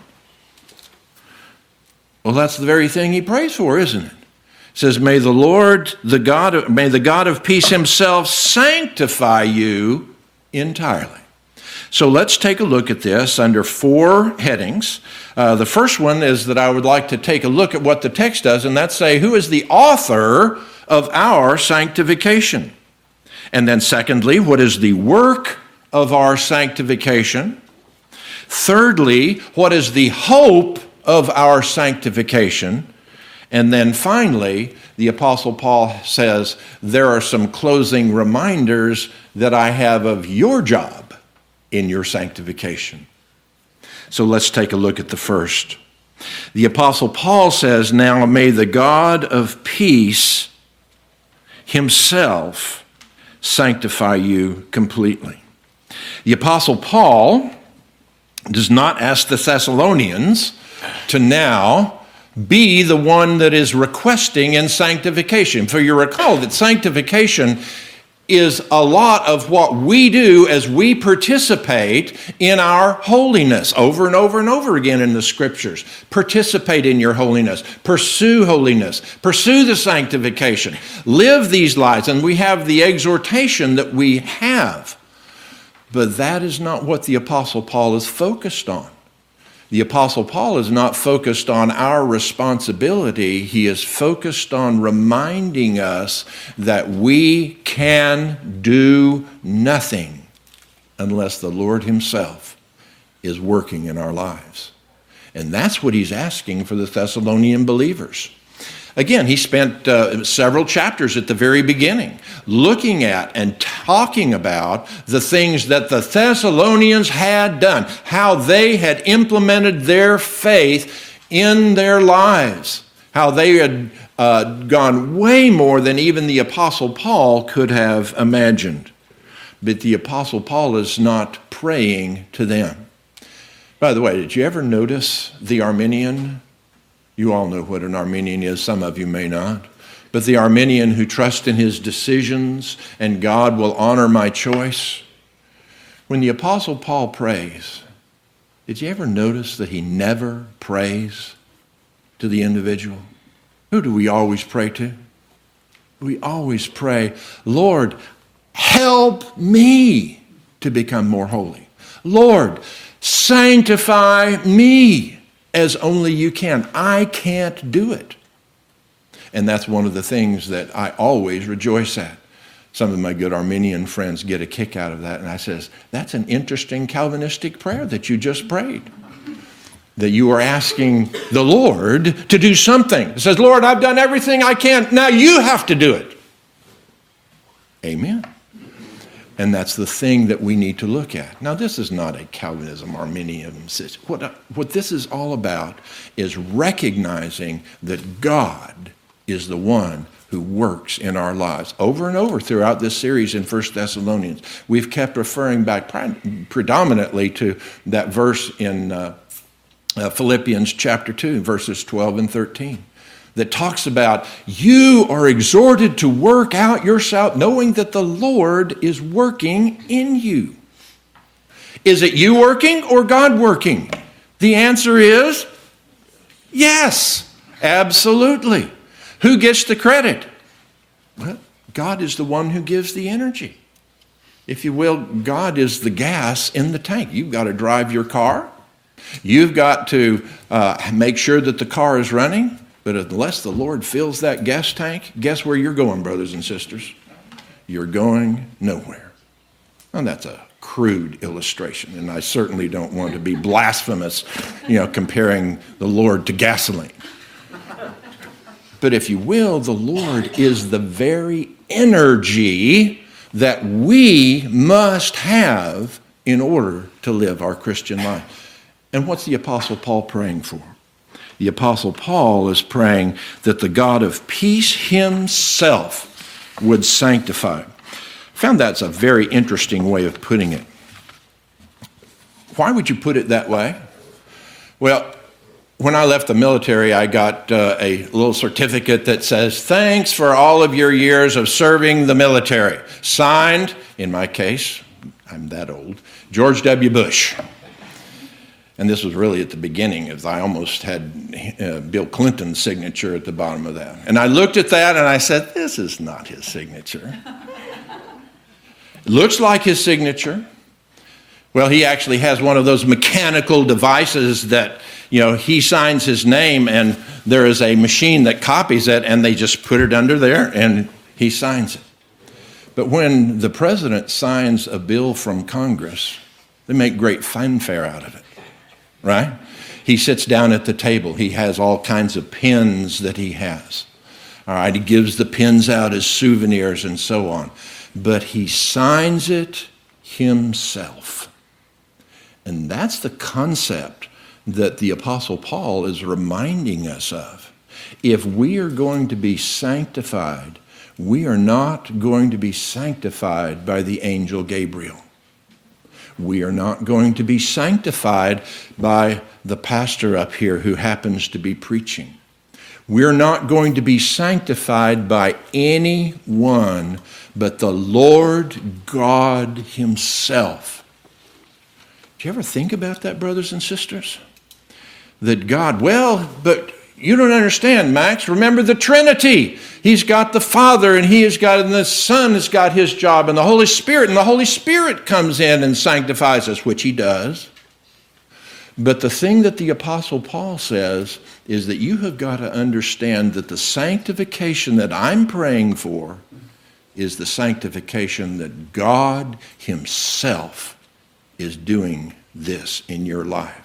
Well, that's the very thing he prays for, isn't it? It says, may the Lord, the God of, may the God of peace himself sanctify you entirely. So let's take a look at this under four headings. Uh, the first one is that I would like to take a look at what the text does, and that's say, who is the author of our sanctification? And then secondly, what is the work of our sanctification? Thirdly, what is the hope of our sanctification? And then finally, the Apostle Paul says, there are some closing reminders that I have of your job in your sanctification. So let's take a look at the first. The Apostle Paul says, now may the God of peace himself sanctify you completely. The Apostle Paul does not ask the Thessalonians to now be the one that is requesting in sanctification. For you recall that sanctification is a lot of what we do as we participate in our holiness over and over and over again in the scriptures. Participate in your holiness. Pursue holiness. Pursue the sanctification. Live these lives. And we have the exhortation that we have. But that is not what the Apostle Paul is focused on. The Apostle Paul is not focused on our responsibility. He is focused on reminding us that we can do nothing unless the Lord himself is working in our lives. And that's what he's asking for the Thessalonian believers. Again, he spent uh, several chapters at the very beginning looking at and talking about the things that the Thessalonians had done, how they had implemented their faith in their lives, how they had uh, gone way more than even the Apostle Paul could have imagined. But the Apostle Paul is not praying to them. By the way, did you ever notice the Arminian? You all know what an Arminian is, some of you may not. But the Arminian who trusts in his decisions and God will honor my choice. When the Apostle Paul prays, did you ever notice that he never prays to the individual? Who do we always pray to? We always pray, Lord, help me to become more holy. Lord, sanctify me as only you can. I can't do it. And that's one of the things that I always rejoice at. Some of my good Arminian friends get a kick out of that. And I says, that's an interesting Calvinistic prayer that you just prayed. That you are asking the Lord to do something. It says, Lord, I've done everything I can. Now you have to do it. Amen. And that's the thing that we need to look at. Now, this is not a Calvinism, Arminian system. What, what this is all about is recognizing that God is the one who works in our lives. Over and over throughout this series in First Thessalonians, we've kept referring back pre- predominantly to that verse in uh, uh, Philippians chapter two, verses twelve and thirteen. That talks about you are exhorted to work out yourself, knowing that the Lord is working in you. Is it you working or God working? The answer is yes, absolutely. Who gets the credit? Well, God is the one who gives the energy. If you will, God is the gas in the tank. You've got to drive your car. You've got to uh, make sure that the car is running. But unless the Lord fills that gas tank, guess where you're going, brothers and sisters? you're going nowhere. And that's a crude illustration, and I certainly don't want to be blasphemous, you know, comparing the Lord to gasoline. But if you will, the Lord is the very energy that we must have in order to live our Christian life. And what's the Apostle Paul praying for? The Apostle Paul is praying that the God of peace himself would sanctify. I found that's a very interesting way of putting it. Why would you put it that way? Well, when I left the military, I got uh, a little certificate that says, thanks for all of your years of serving the military. Signed, in my case, I'm that old, George W. Bush. And this was really at the beginning, as I almost had uh, Bill Clinton's signature at the bottom of that. And I looked at that and I said, this is not his signature. It looks like his signature. Well, he actually has one of those mechanical devices that, you know, he signs his name and there is a machine that copies it and they just put it under there and he signs it. But when the president signs a bill from Congress, they make great fanfare out of it, right? He sits down at the table. He has all kinds of pens that he has. All right, he gives the pens out as souvenirs and so on. But he signs it himself. And that's the concept that the Apostle Paul is reminding us of. If we are going to be sanctified, we are not going to be sanctified by the angel Gabriel. We are not going to be sanctified by the pastor up here who happens to be preaching. We're not going to be sanctified by anyone but the Lord God himself. Do you ever think about that, brothers and sisters? That God, well, but you don't understand, Max. Remember the Trinity. He's got the Father, and he has got, and the Son has got his job, and the Holy Spirit, and the Holy Spirit comes in and sanctifies us, which he does. But the thing that the Apostle Paul says is that you have got to understand that the sanctification that I'm praying for is the sanctification that God himself is doing this in your life.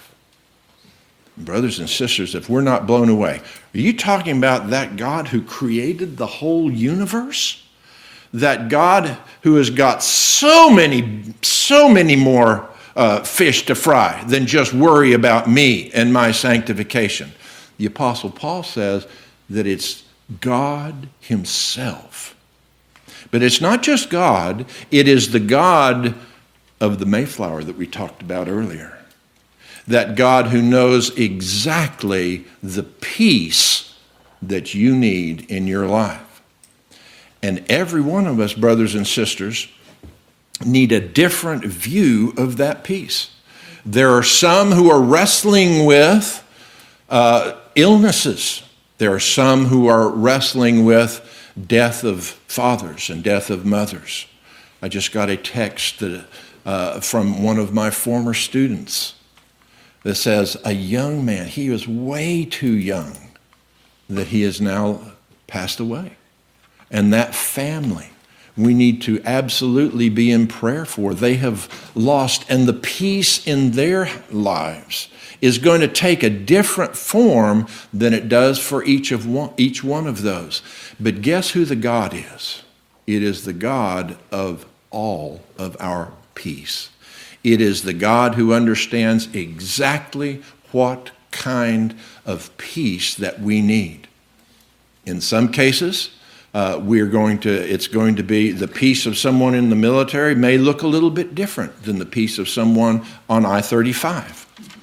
Brothers and sisters, if we're not blown away, are you talking about that God who created the whole universe? That God who has got so many, so many more uh, fish to fry than just worry about me and my sanctification. The Apostle Paul says that it's God himself. But it's not just God, it is the God of the Mayflower that we talked about earlier. That God who knows exactly the peace that you need in your life. And every one of us, brothers and sisters, need a different view of that peace. There are some who are wrestling with uh, illnesses. There are some who are wrestling with death of fathers and death of mothers. I just got a text that, uh, from one of my former students that says a young man, he was way too young, that he has now passed away. And that family, we need to absolutely be in prayer for. They have lost, and the peace in their lives is going to take a different form than it does for each of one, each one of those. But guess who the God is? It is the God of all of our peace. It is the God who understands exactly what kind of peace that we need. In some cases, uh, we're going to, it's going to be the peace of someone in the military may look a little bit different than the peace of someone on I thirty-five.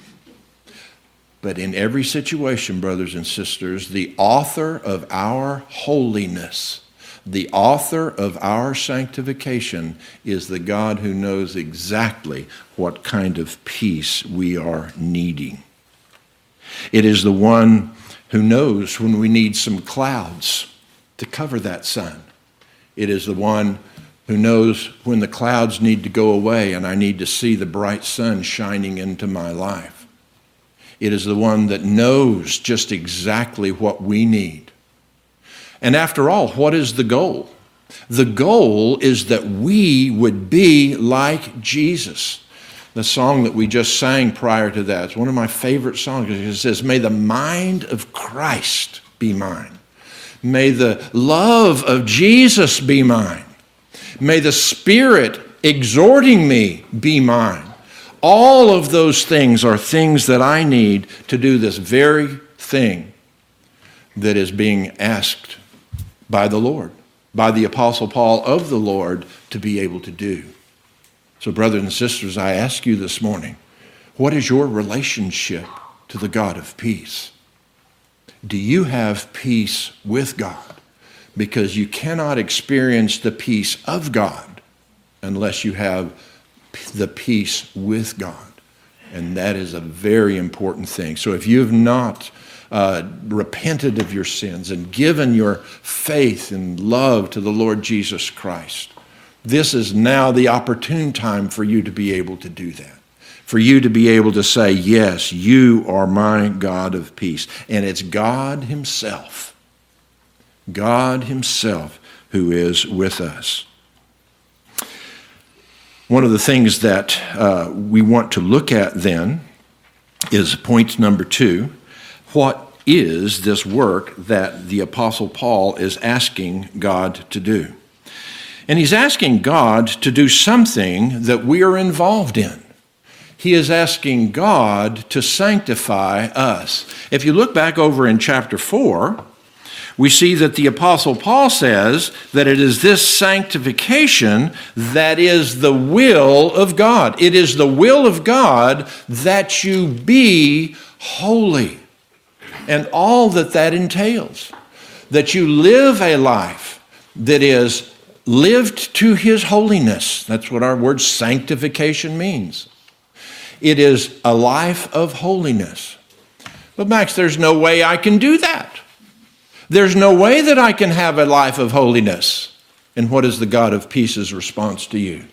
But in every situation, brothers and sisters, the author of our holiness, the author of our sanctification is the God who knows exactly what kind of peace we are needing. It is the one who knows when we need some clouds to cover that sun. It is the one who knows when the clouds need to go away and I need to see the bright sun shining into my life. It is the one that knows just exactly what we need. And after all, what is the goal? The goal is that we would be like Jesus. The song that we just sang prior to that is one of my favorite songs. It says, may the mind of Christ be mine. May the love of Jesus be mine. May the Spirit exhorting me be mine. All of those things are things that I need to do this very thing that is being asked by the Lord, by the Apostle Paul of the Lord to be able to do. So brothers and sisters, I ask you this morning, what is your relationship to the God of peace? Do you have peace with God? Because you cannot experience the peace of God unless you have the peace with God. And that is a very important thing. So if you have not uh, repented of your sins and given your faith and love to the Lord Jesus Christ, this is now the opportune time for you to be able to do that. For you to be able to say, yes, you are my God of peace. And it's God himself, God himself who is with us. One of the things that uh, we want to look at then is point number two. What is this work that the Apostle Paul is asking God to do? And he's asking God to do something that we are involved in. He is asking God to sanctify us. If you look back over in chapter four, we see that the Apostle Paul says that it is this sanctification that is the will of God. It is the will of God that you be holy. And all that that entails. That you live a life that is lived to his holiness. That's what our word sanctification means. It is a life of holiness. But Max, there's no way I can do that. There's no way that I can have a life of holiness. And what is the God of peace's response to you?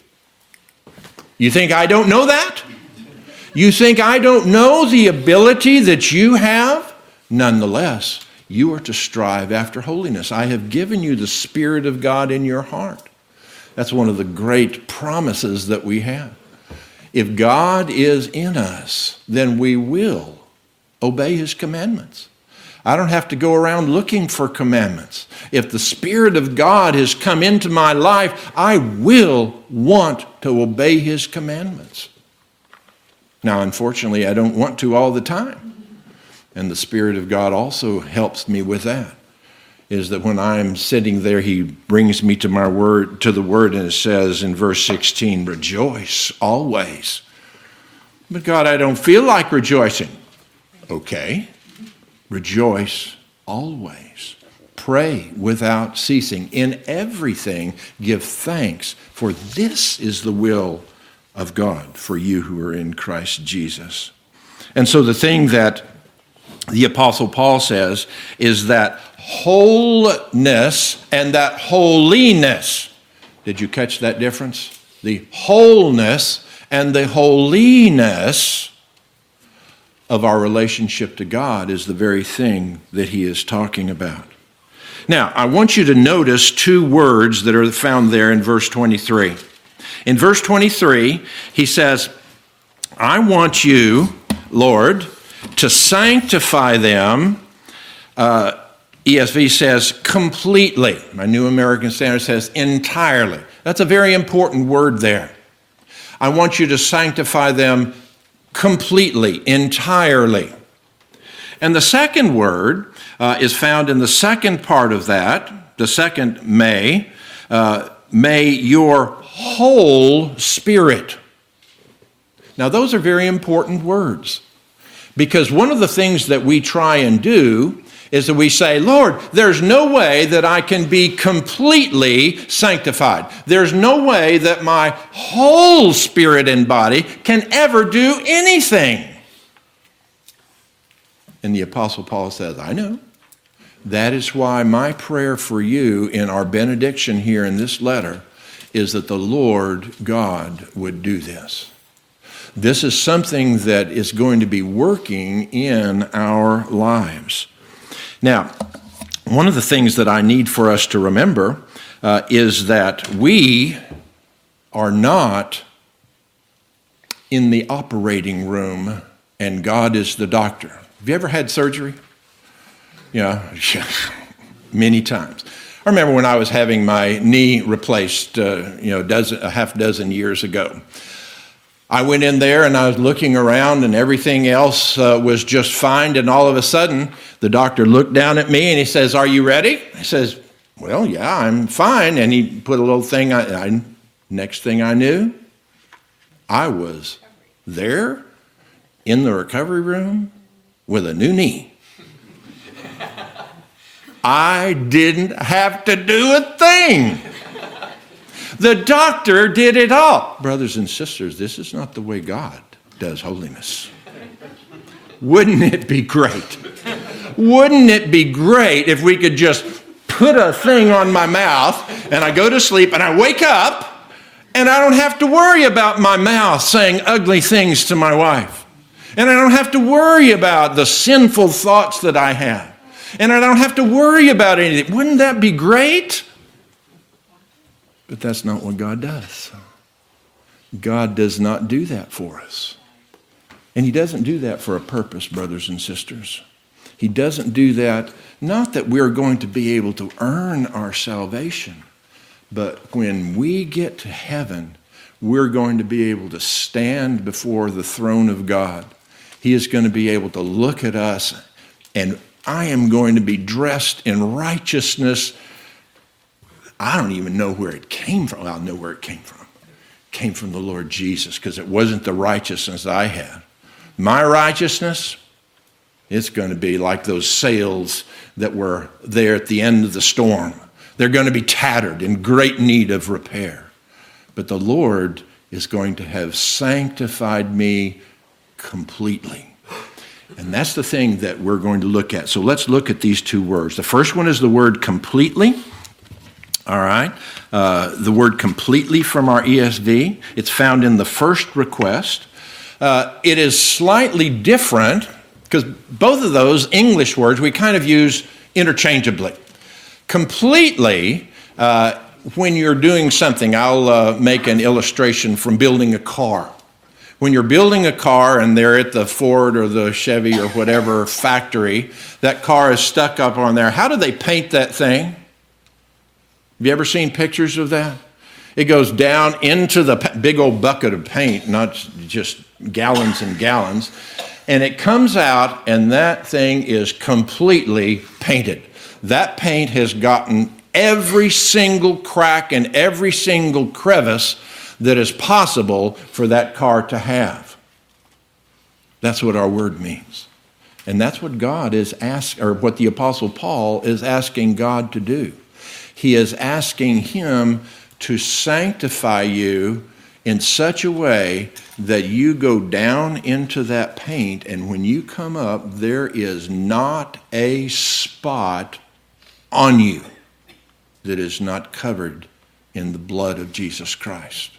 You think I don't know that? You think I don't know the ability that you have? Nonetheless, you are to strive after holiness. I have given you the Spirit of God in your heart. That's one of the great promises that we have. If God is in us, then we will obey his commandments. I don't have to go around looking for commandments. If the Spirit of God has come into my life, I will want to obey his commandments. Now, unfortunately, I don't want to all the time. And the Spirit of God also helps me with that. Is that when I'm sitting there, he brings me to my word, to the word, and it says in verse sixteen, rejoice always. But God, I don't feel like rejoicing. Okay. Rejoice always. Pray without ceasing. In everything, give thanks, for this is the will of God for you who are in Christ Jesus. And so the thing that the Apostle Paul says is that wholeness and that holiness. Did you catch that difference? The wholeness and the holiness of our relationship to God is the very thing that he is talking about. Now, I want you to notice two words that are found there in verse twenty-three. In verse twenty-three, he says, I want you, Lord, to sanctify them. Uh, E S V says completely. My New American Standard says entirely. That's a very important word there. I want you to sanctify them completely, entirely. And the second word uh, is found in the second part of that, the second may, uh, may your whole spirit. Now those are very important words, because one of the things that we try and do is that we say, Lord, there's no way that I can be completely sanctified. There's no way that my whole spirit and body can ever do anything. And the Apostle Paul says, I know. That is why my prayer for you in our benediction here in this letter is that the Lord God would do this. This is something that is going to be working in our lives. Now, one of the things that I need for us to remember uh, is that we are not in the operating room and God is the doctor. Have you ever had surgery? Yeah, many times. I remember when I was having my knee replaced, uh, you know, dozen, a half dozen years ago. I went in there and I was looking around and everything else uh, was just fine. And all of a sudden, the doctor looked down at me and he says, "Are you ready?" I says, "Well, yeah, I'm fine." And he put a little thing, I, I, next thing I knew, I was there in the recovery room with a new knee. I didn't have to do a thing. The doctor did it all. Brothers and sisters, this is not the way God does holiness. Wouldn't it be great? Wouldn't it be great if we could just put a thing on my mouth and I go to sleep and I wake up and I don't have to worry about my mouth saying ugly things to my wife. And I don't have to worry about the sinful thoughts that I have. And I don't have to worry about anything. Wouldn't that be great? But that's not what God does. God does not do that for us. And he doesn't do that for a purpose, brothers and sisters. He doesn't do that, not that we're going to be able to earn our salvation, but when we get to heaven, we're going to be able to stand before the throne of God. He is going to be able to look at us, and I am going to be dressed in righteousness. I don't even know where it came from. Well, I know where it came from. It came from the Lord Jesus, because it wasn't the righteousness I had. My righteousness, it's going to be like those sails that were there at the end of the storm. They're going to be tattered, in great need of repair. But the Lord is going to have sanctified me completely. And that's the thing that we're going to look at. So let's look at these two words. The first one is the word completely. All right. Uh, the word completely from our E S V. It's found in the first request. Uh, it is slightly different because both of those English words we kind of use interchangeably. Completely, uh, when you're doing something, I'll uh, make an illustration from building a car. When you're building a car and they're at the Ford or the Chevy or whatever factory, that car is stuck up on there. How do they paint that thing? Have you ever seen pictures of that? It goes down into the big old bucket of paint, not just gallons and gallons, and it comes out and that thing is completely painted. That paint has gotten every single crack and every single crevice that is possible for that car to have. That's what our word means. And that's what God is asking, or what the Apostle Paul is asking God to do. He is asking him to sanctify you in such a way that you go down into that paint, and when you come up, there is not a spot on you that is not covered in the blood of Jesus Christ.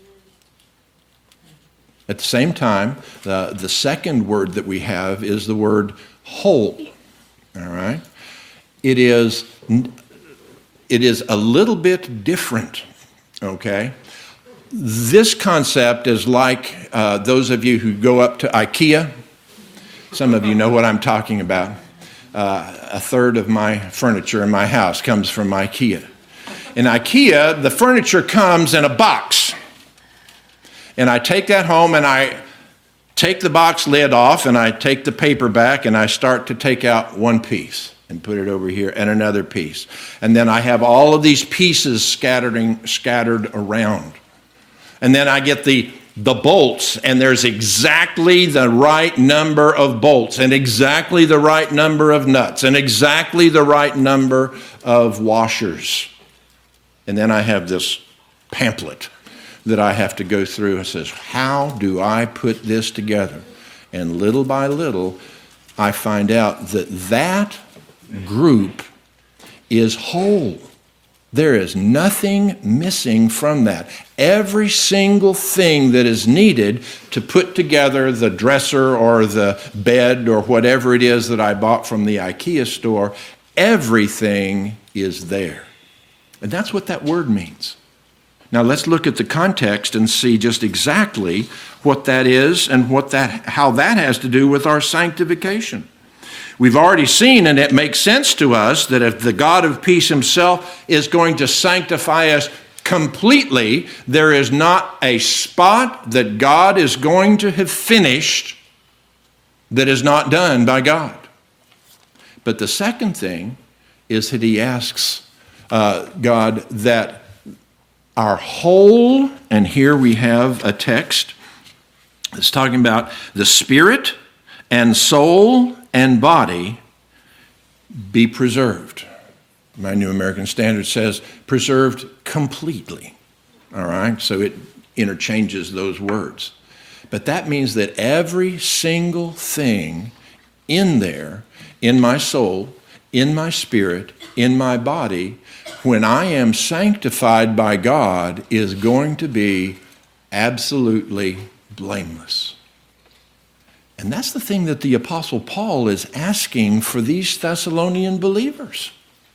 At the same time, uh, the second word that we have is the word whole. All right? It is, it is a little bit different, okay? This concept is like uh, those of you who go up to IKEA. Some of you know what I'm talking about. Uh, a third of my furniture in my house comes from IKEA. In IKEA, the furniture comes in a box. And I take that home and I take the box lid off and I take the paper back and I start to take out one piece and put it over here and another piece. And then I have all of these pieces scattering, scattered around. And then I get the, the bolts, and there's exactly the right number of bolts and exactly the right number of nuts and exactly the right number of washers. And then I have this pamphlet that I have to go through. It says, how do I put this together? And little by little, I find out that that group is whole. There is nothing missing from that. Every single thing that is needed to put together the dresser or the bed or whatever it is that I bought from the IKEA store, everything is there. And that's what that word means. Now let's look at the context and see just exactly what that is and what that, how that has to do with our sanctification. We've already seen, and it makes sense to us, that if the God of peace himself is going to sanctify us completely, there is not a spot that God is going to have finished that is not done by God. But the second thing is that he asks uh, God that our whole, and here we have a text that's talking about the spirit and soul and body be preserved. My New American Standard says preserved completely. All right, so it interchanges those words. But that means that every single thing in there, in my soul, in my spirit, in my body, when I am sanctified by God, is going to be absolutely blameless. And that's the thing that the Apostle Paul is asking for these Thessalonian believers.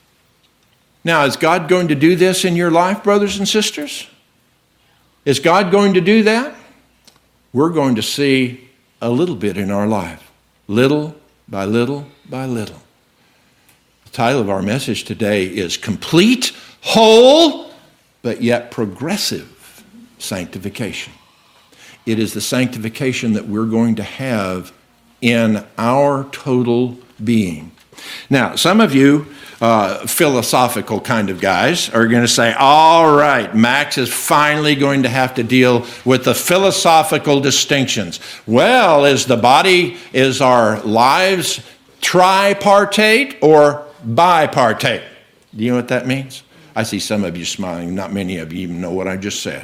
Now, is God going to do this in your life, brothers and sisters? Is God going to do that? We're going to see a little bit in our life, little by little by little. The title of our message today is Complete, Whole, but Yet Progressive Sanctification. It is the sanctification that we're going to have in our total being. Now, some of you uh, philosophical kind of guys are going to say, all right, Max is finally going to have to deal with the philosophical distinctions. Well, is the body, is our lives tripartite or bipartite? Do you know what that means? I see some of you smiling. Not many of you even know what I just said.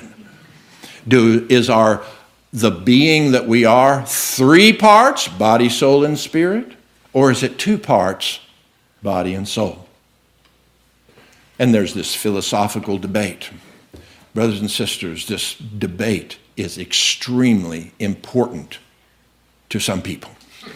Do is our the being that we are three parts, body, soul, and spirit? Or is it two parts, body and soul? And there's this philosophical debate. Brothers and sisters, this debate is extremely important to some people.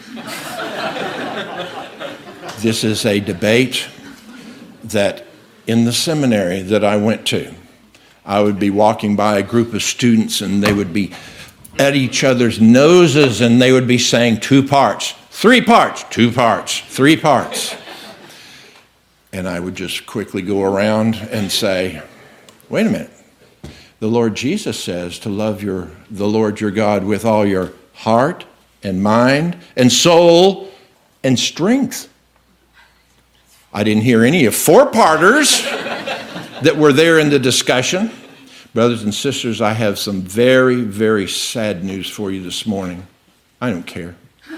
This is a debate that in the seminary that I went to, I would be walking by a group of students and they would be at each other's noses and they would be saying two parts, three parts, two parts, three parts. And I would just quickly go around and say, wait a minute. The Lord Jesus says to love your the Lord your God with all your heart and mind and soul and strength. I didn't hear any of four-parters that were there in the discussion. Brothers and sisters, I have some very, very sad news for you this morning. I don't care.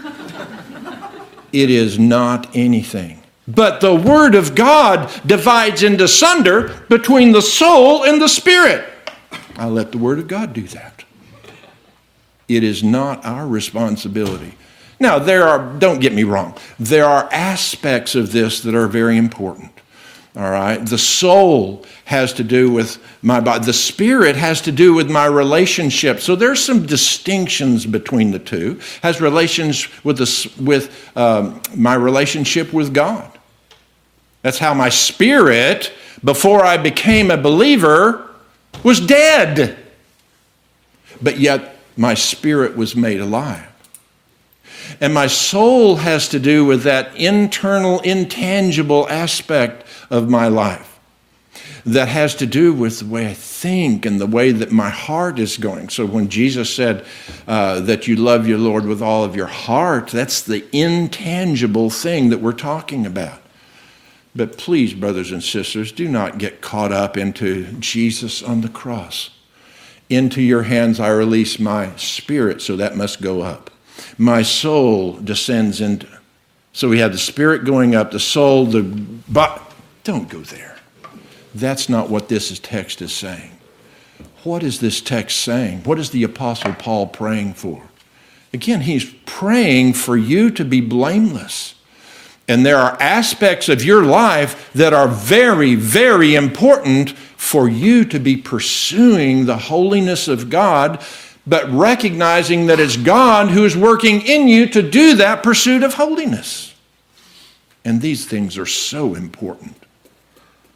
It is not anything. But the Word of God divides into sunder between the soul and the spirit. I'll let the Word of God do that. It is not our responsibility. Now, there are, don't get me wrong, there are aspects of this that are very important. All right, the soul has to do with my body. The spirit has to do with my relationship. So there's some distinctions between the two. Has relations with the, with um, my relationship with God. That's how my spirit, before I became a believer, was dead. But yet my spirit was made alive. And my soul has to do with that internal, intangible aspect of my life that has to do with the way I think and the way that my heart is going. So when Jesus said uh, that you love your Lord with all of your heart, that's the intangible thing that we're talking about. But please, brothers and sisters, do not get caught up into Jesus on the cross. Into your hands I release my spirit, so that must go up. My soul descends into, so we have the spirit going up, the soul, the body. Don't go there. That's not what this text is saying. What is this text saying? What is the Apostle Paul praying for? Again, he's praying for you to be blameless. And there are aspects of your life that are very, very important for you to be pursuing the holiness of God, but recognizing that it's God who is working in you to do that pursuit of holiness. And these things are so important.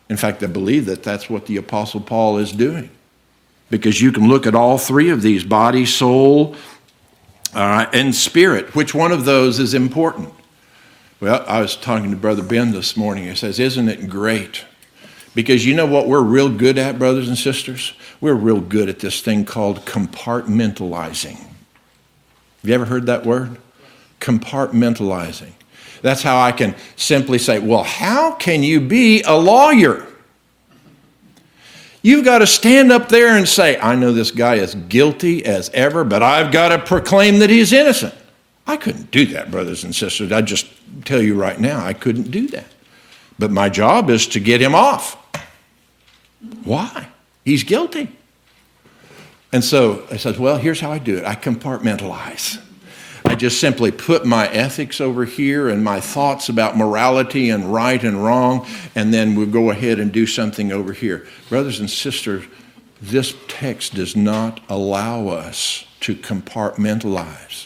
In fact, I believe that that's what the Apostle Paul is doing. Because you can look at all three of these, body, soul, uh, and spirit. Which one of those is important? Well, I was talking to Brother Ben this morning. He says, isn't it great? Because you know what we're real good at, brothers and sisters? We're real good at this thing called compartmentalizing. Have you ever heard that word? Compartmentalizing. That's how I can simply say, well, how can you be a lawyer? You've got to stand up there and say, I know this guy is guilty as ever, but I've got to proclaim that he's innocent. I couldn't do that, brothers and sisters. I just tell you right now, I couldn't do that. But my job is to get him off. Why? He's guilty. And so I said, well, here's how I do it. I compartmentalize. I just simply put my ethics over here and my thoughts about morality and right and wrong, and then we'll go ahead and do something over here. Brothers and sisters, this text does not allow us to compartmentalize.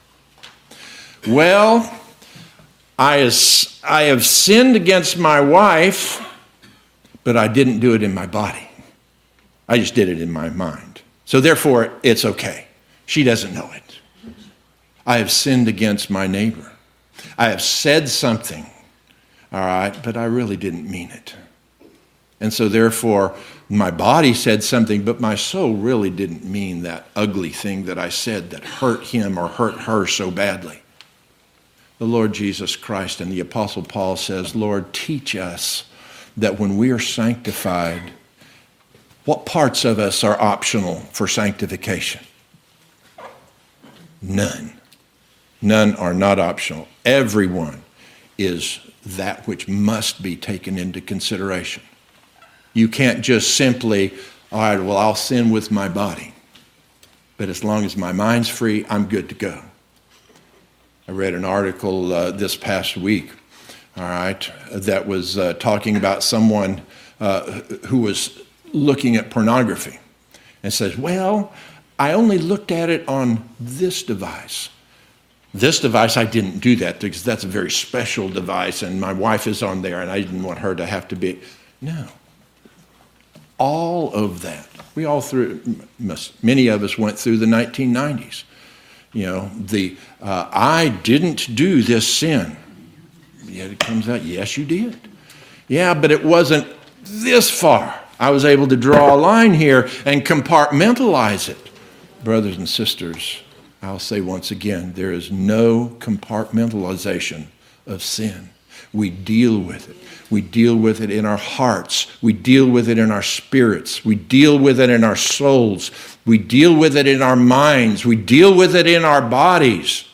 Well, I have sinned against my wife, but I didn't do it in my body. I just did it in my mind. So therefore, it's okay. She doesn't know it. I have sinned against my neighbor. I have said something, all right, but I really didn't mean it. And so therefore, my body said something, but my soul really didn't mean that ugly thing that I said that hurt him or hurt her so badly. The Lord Jesus Christ and the Apostle Paul says, Lord, teach us that when we are sanctified, what parts of us are optional for sanctification? None. None are not optional. Everyone is that which must be taken into consideration. You can't just simply, all right, well, I'll sin with my body, but as long as my mind's free, I'm good to go. I read an article uh, this past week, all right, that was uh, talking about someone uh, who was looking at pornography and says, well, I only looked at it on this device. This device, I didn't do that because that's a very special device and my wife is on there and I didn't want her to have to be. No. All of that. We all through, many of us went through the nineteen nineties. You know, the, uh, I didn't do this sin. Yet it comes out, yes, you did. Yeah, but it wasn't this far. I was able to draw a line here and compartmentalize it. Brothers and sisters, I'll say once again, there is no compartmentalization of sin. We deal with it. We deal with it in our hearts. We deal with it in our spirits. We deal with it in our souls. We deal with it in our minds. We deal with it in our bodies.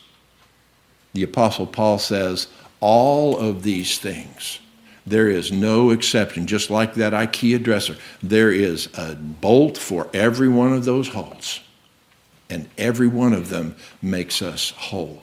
The Apostle Paul says, all of these things, there is no exception. Just like that IKEA dresser, there is a bolt for every one of those holes. And every one of them makes us whole.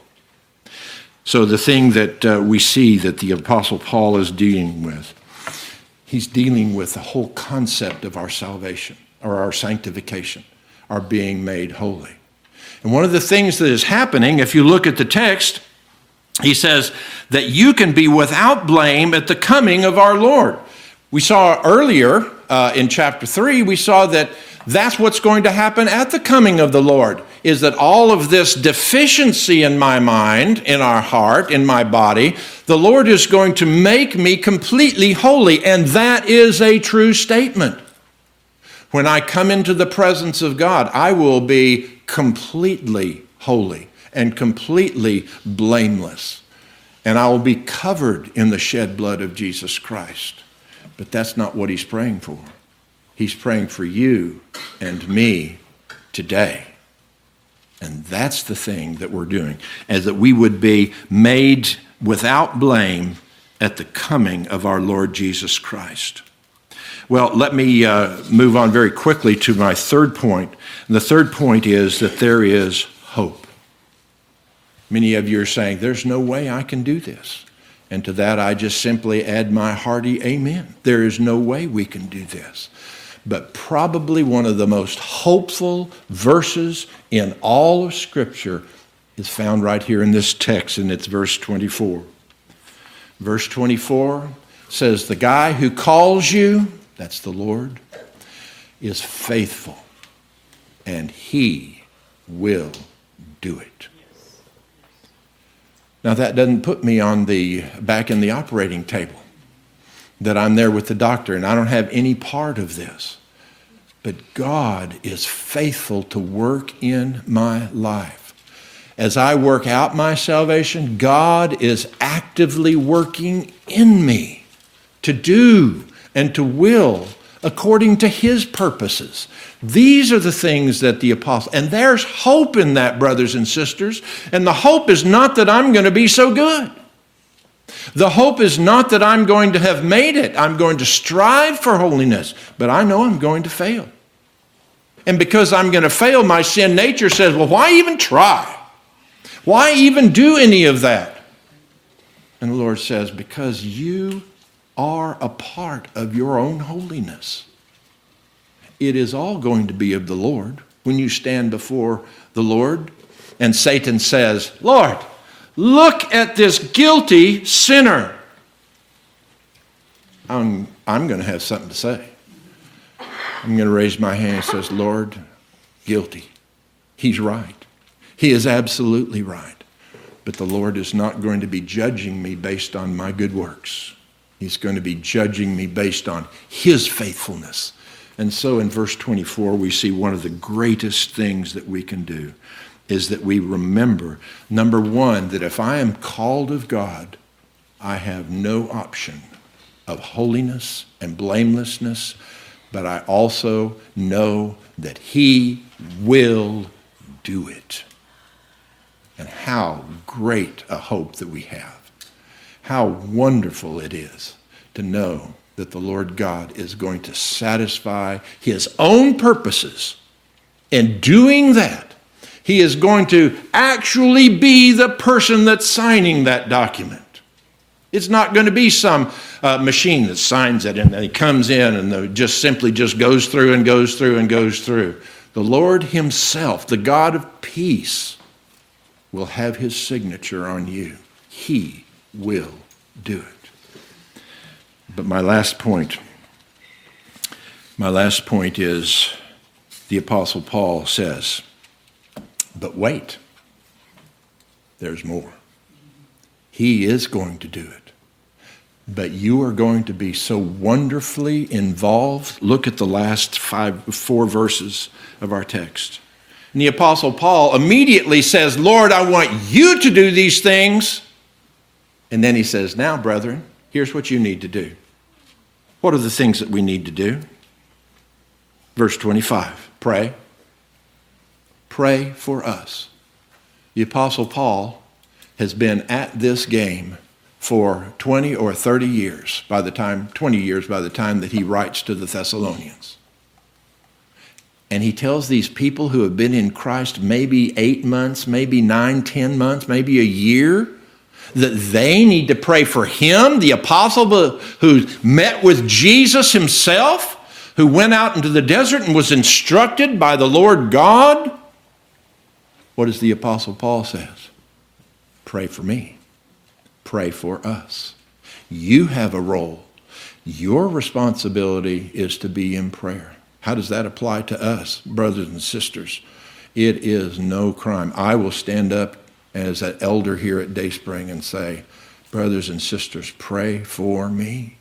So the thing that uh, we see that the Apostle Paul is dealing with, he's dealing with the whole concept of our salvation or our sanctification, our being made holy. And one of the things that is happening, if you look at the text, he says that you can be without blame at the coming of our Lord. We saw earlier uh, in chapter three, we saw that that's what's going to happen at the coming of the Lord, is that all of this deficiency in my mind, in our heart, in my body, the Lord is going to make me completely holy, and that is a true statement. When I come into the presence of God, I will be completely holy and completely blameless, and I will be covered in the shed blood of Jesus Christ. But that's not what he's praying for. He's praying for you and me today. And that's the thing that we're doing, as that we would be made without blame at the coming of our Lord Jesus Christ. Well, let me uh, move on very quickly to my third point. And the third point is that there is hope. Many of you are saying, there's no way I can do this. And to that, I just simply add my hearty amen. There is no way we can do this. But probably one of the most hopeful verses in all of Scripture is found right here in this text, and it's verse twenty-four. Verse twenty-four, says the guy who calls you, that's the Lord, is faithful, and he will do it. Now that doesn't put me on the back in the operating table, that I'm there with the doctor and I don't have any part of this. But God is faithful to work in my life. As I work out my salvation, God is actively working in me to do and to will according to his purposes. These are the things that the apostle, and there's hope in that, brothers and sisters. And the hope is not that I'm going to be so good. The hope is not that I'm going to have made it. I'm going to strive for holiness, but I know I'm going to fail. And because I'm going to fail, my sin nature says, well, why even try? Why even do any of that? And the Lord says, because you are a part of your own holiness. It is all going to be of the Lord when you stand before the Lord and Satan says, Lord, look at this guilty sinner. I'm, I'm going to have something to say. I'm going to raise my hand and says, Lord, guilty. He's right. He is absolutely right. But the Lord is not going to be judging me based on my good works. He's going to be judging me based on his faithfulness. And so in verse twenty-four, we see one of the greatest things that we can do is that we remember, number one, that if I am called of God, I have no option of holiness and blamelessness, but I also know that he will do it. And how great a hope that we have. How wonderful it is to know that the Lord God is going to satisfy his own purposes. In doing that, he is going to actually be the person that's signing that document. It's not going to be some uh, machine that signs it and then he comes in and the, just simply just goes through and goes through and goes through. The Lord himself, the God of peace, will have his signature on you. He will do it. But my last point, my last point is the Apostle Paul says, but wait, there's more. He is going to do it. But you are going to be so wonderfully involved. Look at the last five, four verses of our text. And the Apostle Paul immediately says, Lord, I want you to do these things. And then he says, now, brethren, here's what you need to do. What are the things that we need to do? Verse twenty-five, pray. Pray for us. The Apostle Paul has been at this game for twenty or thirty years, by the time, twenty years by the time that he writes to the Thessalonians. And he tells these people who have been in Christ maybe eight months, maybe nine, ten months, maybe a year, that they need to pray for him, the apostle who met with Jesus himself, who went out into the desert and was instructed by the Lord God. What does the Apostle Paul says? Pray for me. Pray for us. You have a role. Your responsibility is to be in prayer. How does that apply to us, brothers and sisters? It is no crime. I will stand up as an elder here at Dayspring and say, brothers and sisters, pray for me.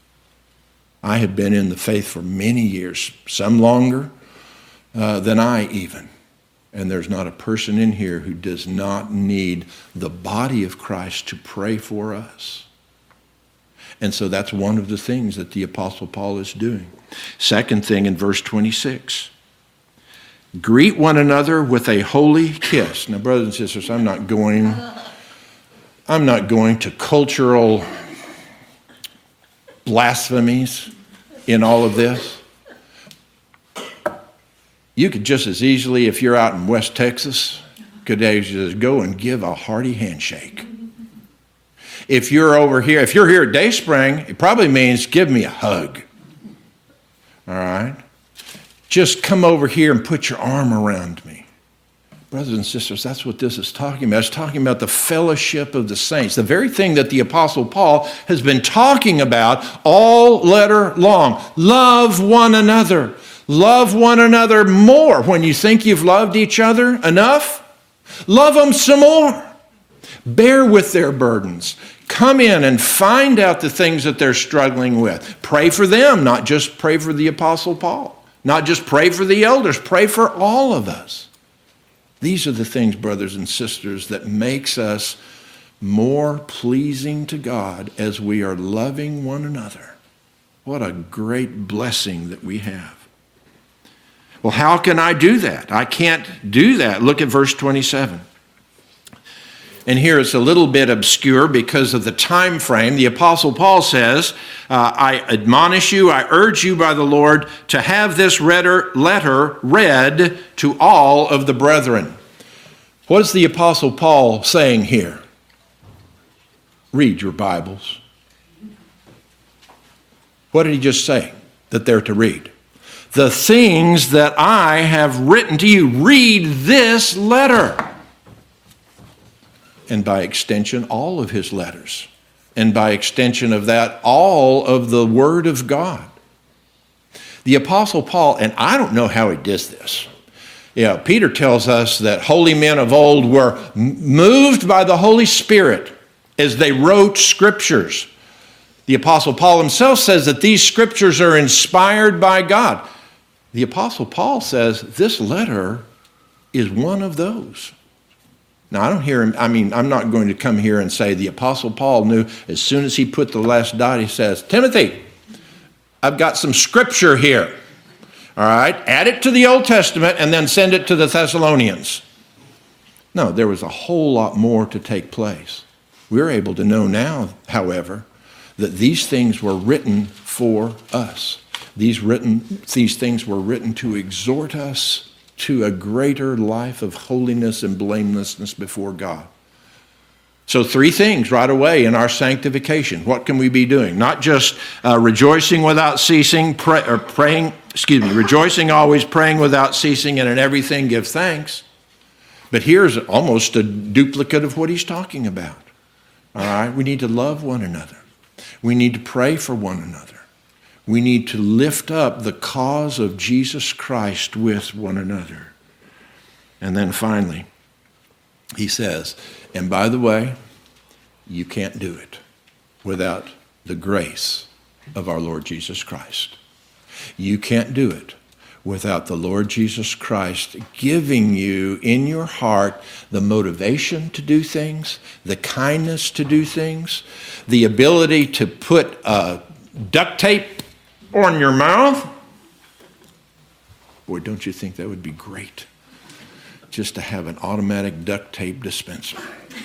I have been in the faith for many years, some longer uh, than I even. And there's not a person in here who does not need the body of Christ to pray for us. And so that's one of the things that the Apostle Paul is doing. Second thing in verse twenty-six, greet one another with a holy kiss. Now, brothers and sisters, I'm not going, I'm not going to cultural blasphemies in all of this. You could just as easily, if you're out in West Texas, could just go and give a hearty handshake. If you're over here, if you're here at Dayspring, it probably means give me a hug. All right? Just come over here and put your arm around me. Brothers and sisters, that's what this is talking about. It's talking about the fellowship of the saints, the very thing that the Apostle Paul has been talking about all letter long. Love one another. Love one another more. When you think you've loved each other enough, love them some more. Bear with their burdens. Come in and find out the things that they're struggling with. Pray for them, not just pray for the Apostle Paul. Not just pray for the elders. Pray for all of us. These are the things, brothers and sisters, that makes us more pleasing to God as we are loving one another. What a great blessing that we have. Well, how can I do that? I can't do that. Look at verse twenty-seven. And here it's a little bit obscure because of the time frame. The Apostle Paul says, uh, I admonish you, I urge you by the Lord to have this letter read to all of the brethren. What is the Apostle Paul saying here? Read your Bibles. What did he just say that they're to read? The things that I have written to you. Read this letter. And by extension, all of his letters. And by extension of that, all of the Word of God. The Apostle Paul, and I don't know how he does this. Yeah, Peter tells us that holy men of old were moved by the Holy Spirit as they wrote scriptures. The Apostle Paul himself says that these scriptures are inspired by God. The Apostle Paul says this letter is one of those. Now, I don't hear him, I mean, I'm not going to come here and say the Apostle Paul knew as soon as he put the last dot, he says, Timothy, I've got some scripture here. All right, add it to the Old Testament and then send it to the Thessalonians. No, there was a whole lot more to take place. We're able to know now, however, that these things were written for us. These written, these things were written to exhort us to a greater life of holiness and blamelessness before God. So three things right away in our sanctification. What can we be doing? Not just uh, rejoicing without ceasing, pray, or praying, excuse me, rejoicing always, praying without ceasing, and in everything give thanks. But here's almost a duplicate of what he's talking about. All right, we need to love one another. We need to pray for one another. We need to lift up the cause of Jesus Christ with one another. And then finally, he says, and by the way, you can't do it without the grace of our Lord Jesus Christ. You can't do it without the Lord Jesus Christ giving you in your heart the motivation to do things, the kindness to do things, the ability to put uh, duct tape on your mouth. Boy, don't you think that would be great? Just to have an automatic duct tape dispenser.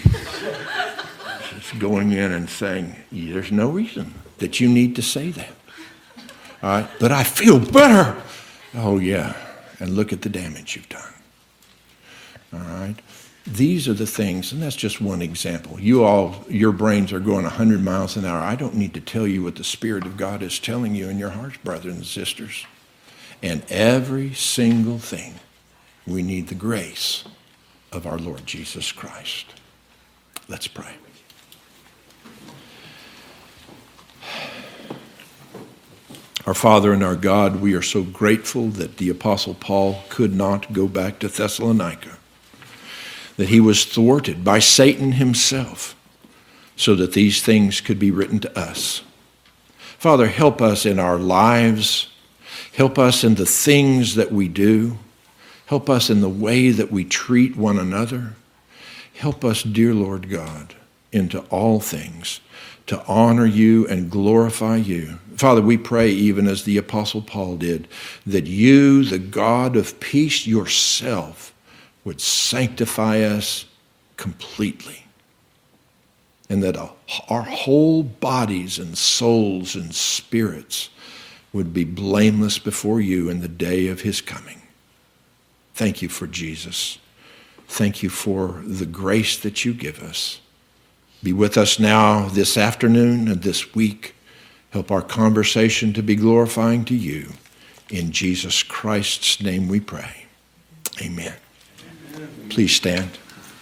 Just going in and saying, there's no reason that you need to say that. All right, but I feel better. Oh, yeah, and look at the damage you've done. All right, these are the things, and that's just one example. You all, your brains are going one hundred miles an hour. I don't need to tell you what the Spirit of God is telling you in your hearts, brothers and sisters. And every single thing, we need the grace of our Lord Jesus Christ. Let's pray. Our Father and our God, we are so grateful that the Apostle Paul could not go back to Thessalonica, that he was thwarted by Satan himself so that these things could be written to us. Father, help us in our lives. Help us in the things that we do. Help us in the way that we treat one another. Help us, dear Lord God, into all things to honor you and glorify you. Father, we pray, even as the Apostle Paul did, that you, the God of peace yourself, would sanctify us completely, and that our whole bodies and souls and spirits would be blameless before you in the day of his coming. Thank you for Jesus. Thank you for the grace that you give us. Be with us now this afternoon and this week. Help our conversation to be glorifying to you. In Jesus Christ's name we pray. Amen. Please Please stand.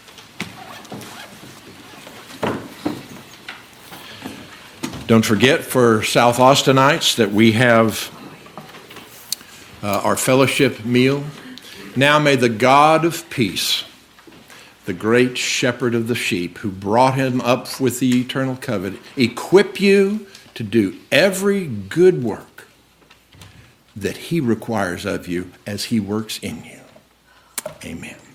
Don't forget for South Austinites that we have uh, our fellowship meal. Now may the God of peace, the great shepherd of the sheep who brought him up with the eternal covenant, equip you to do every good work that he requires of you as he works in you. Amen.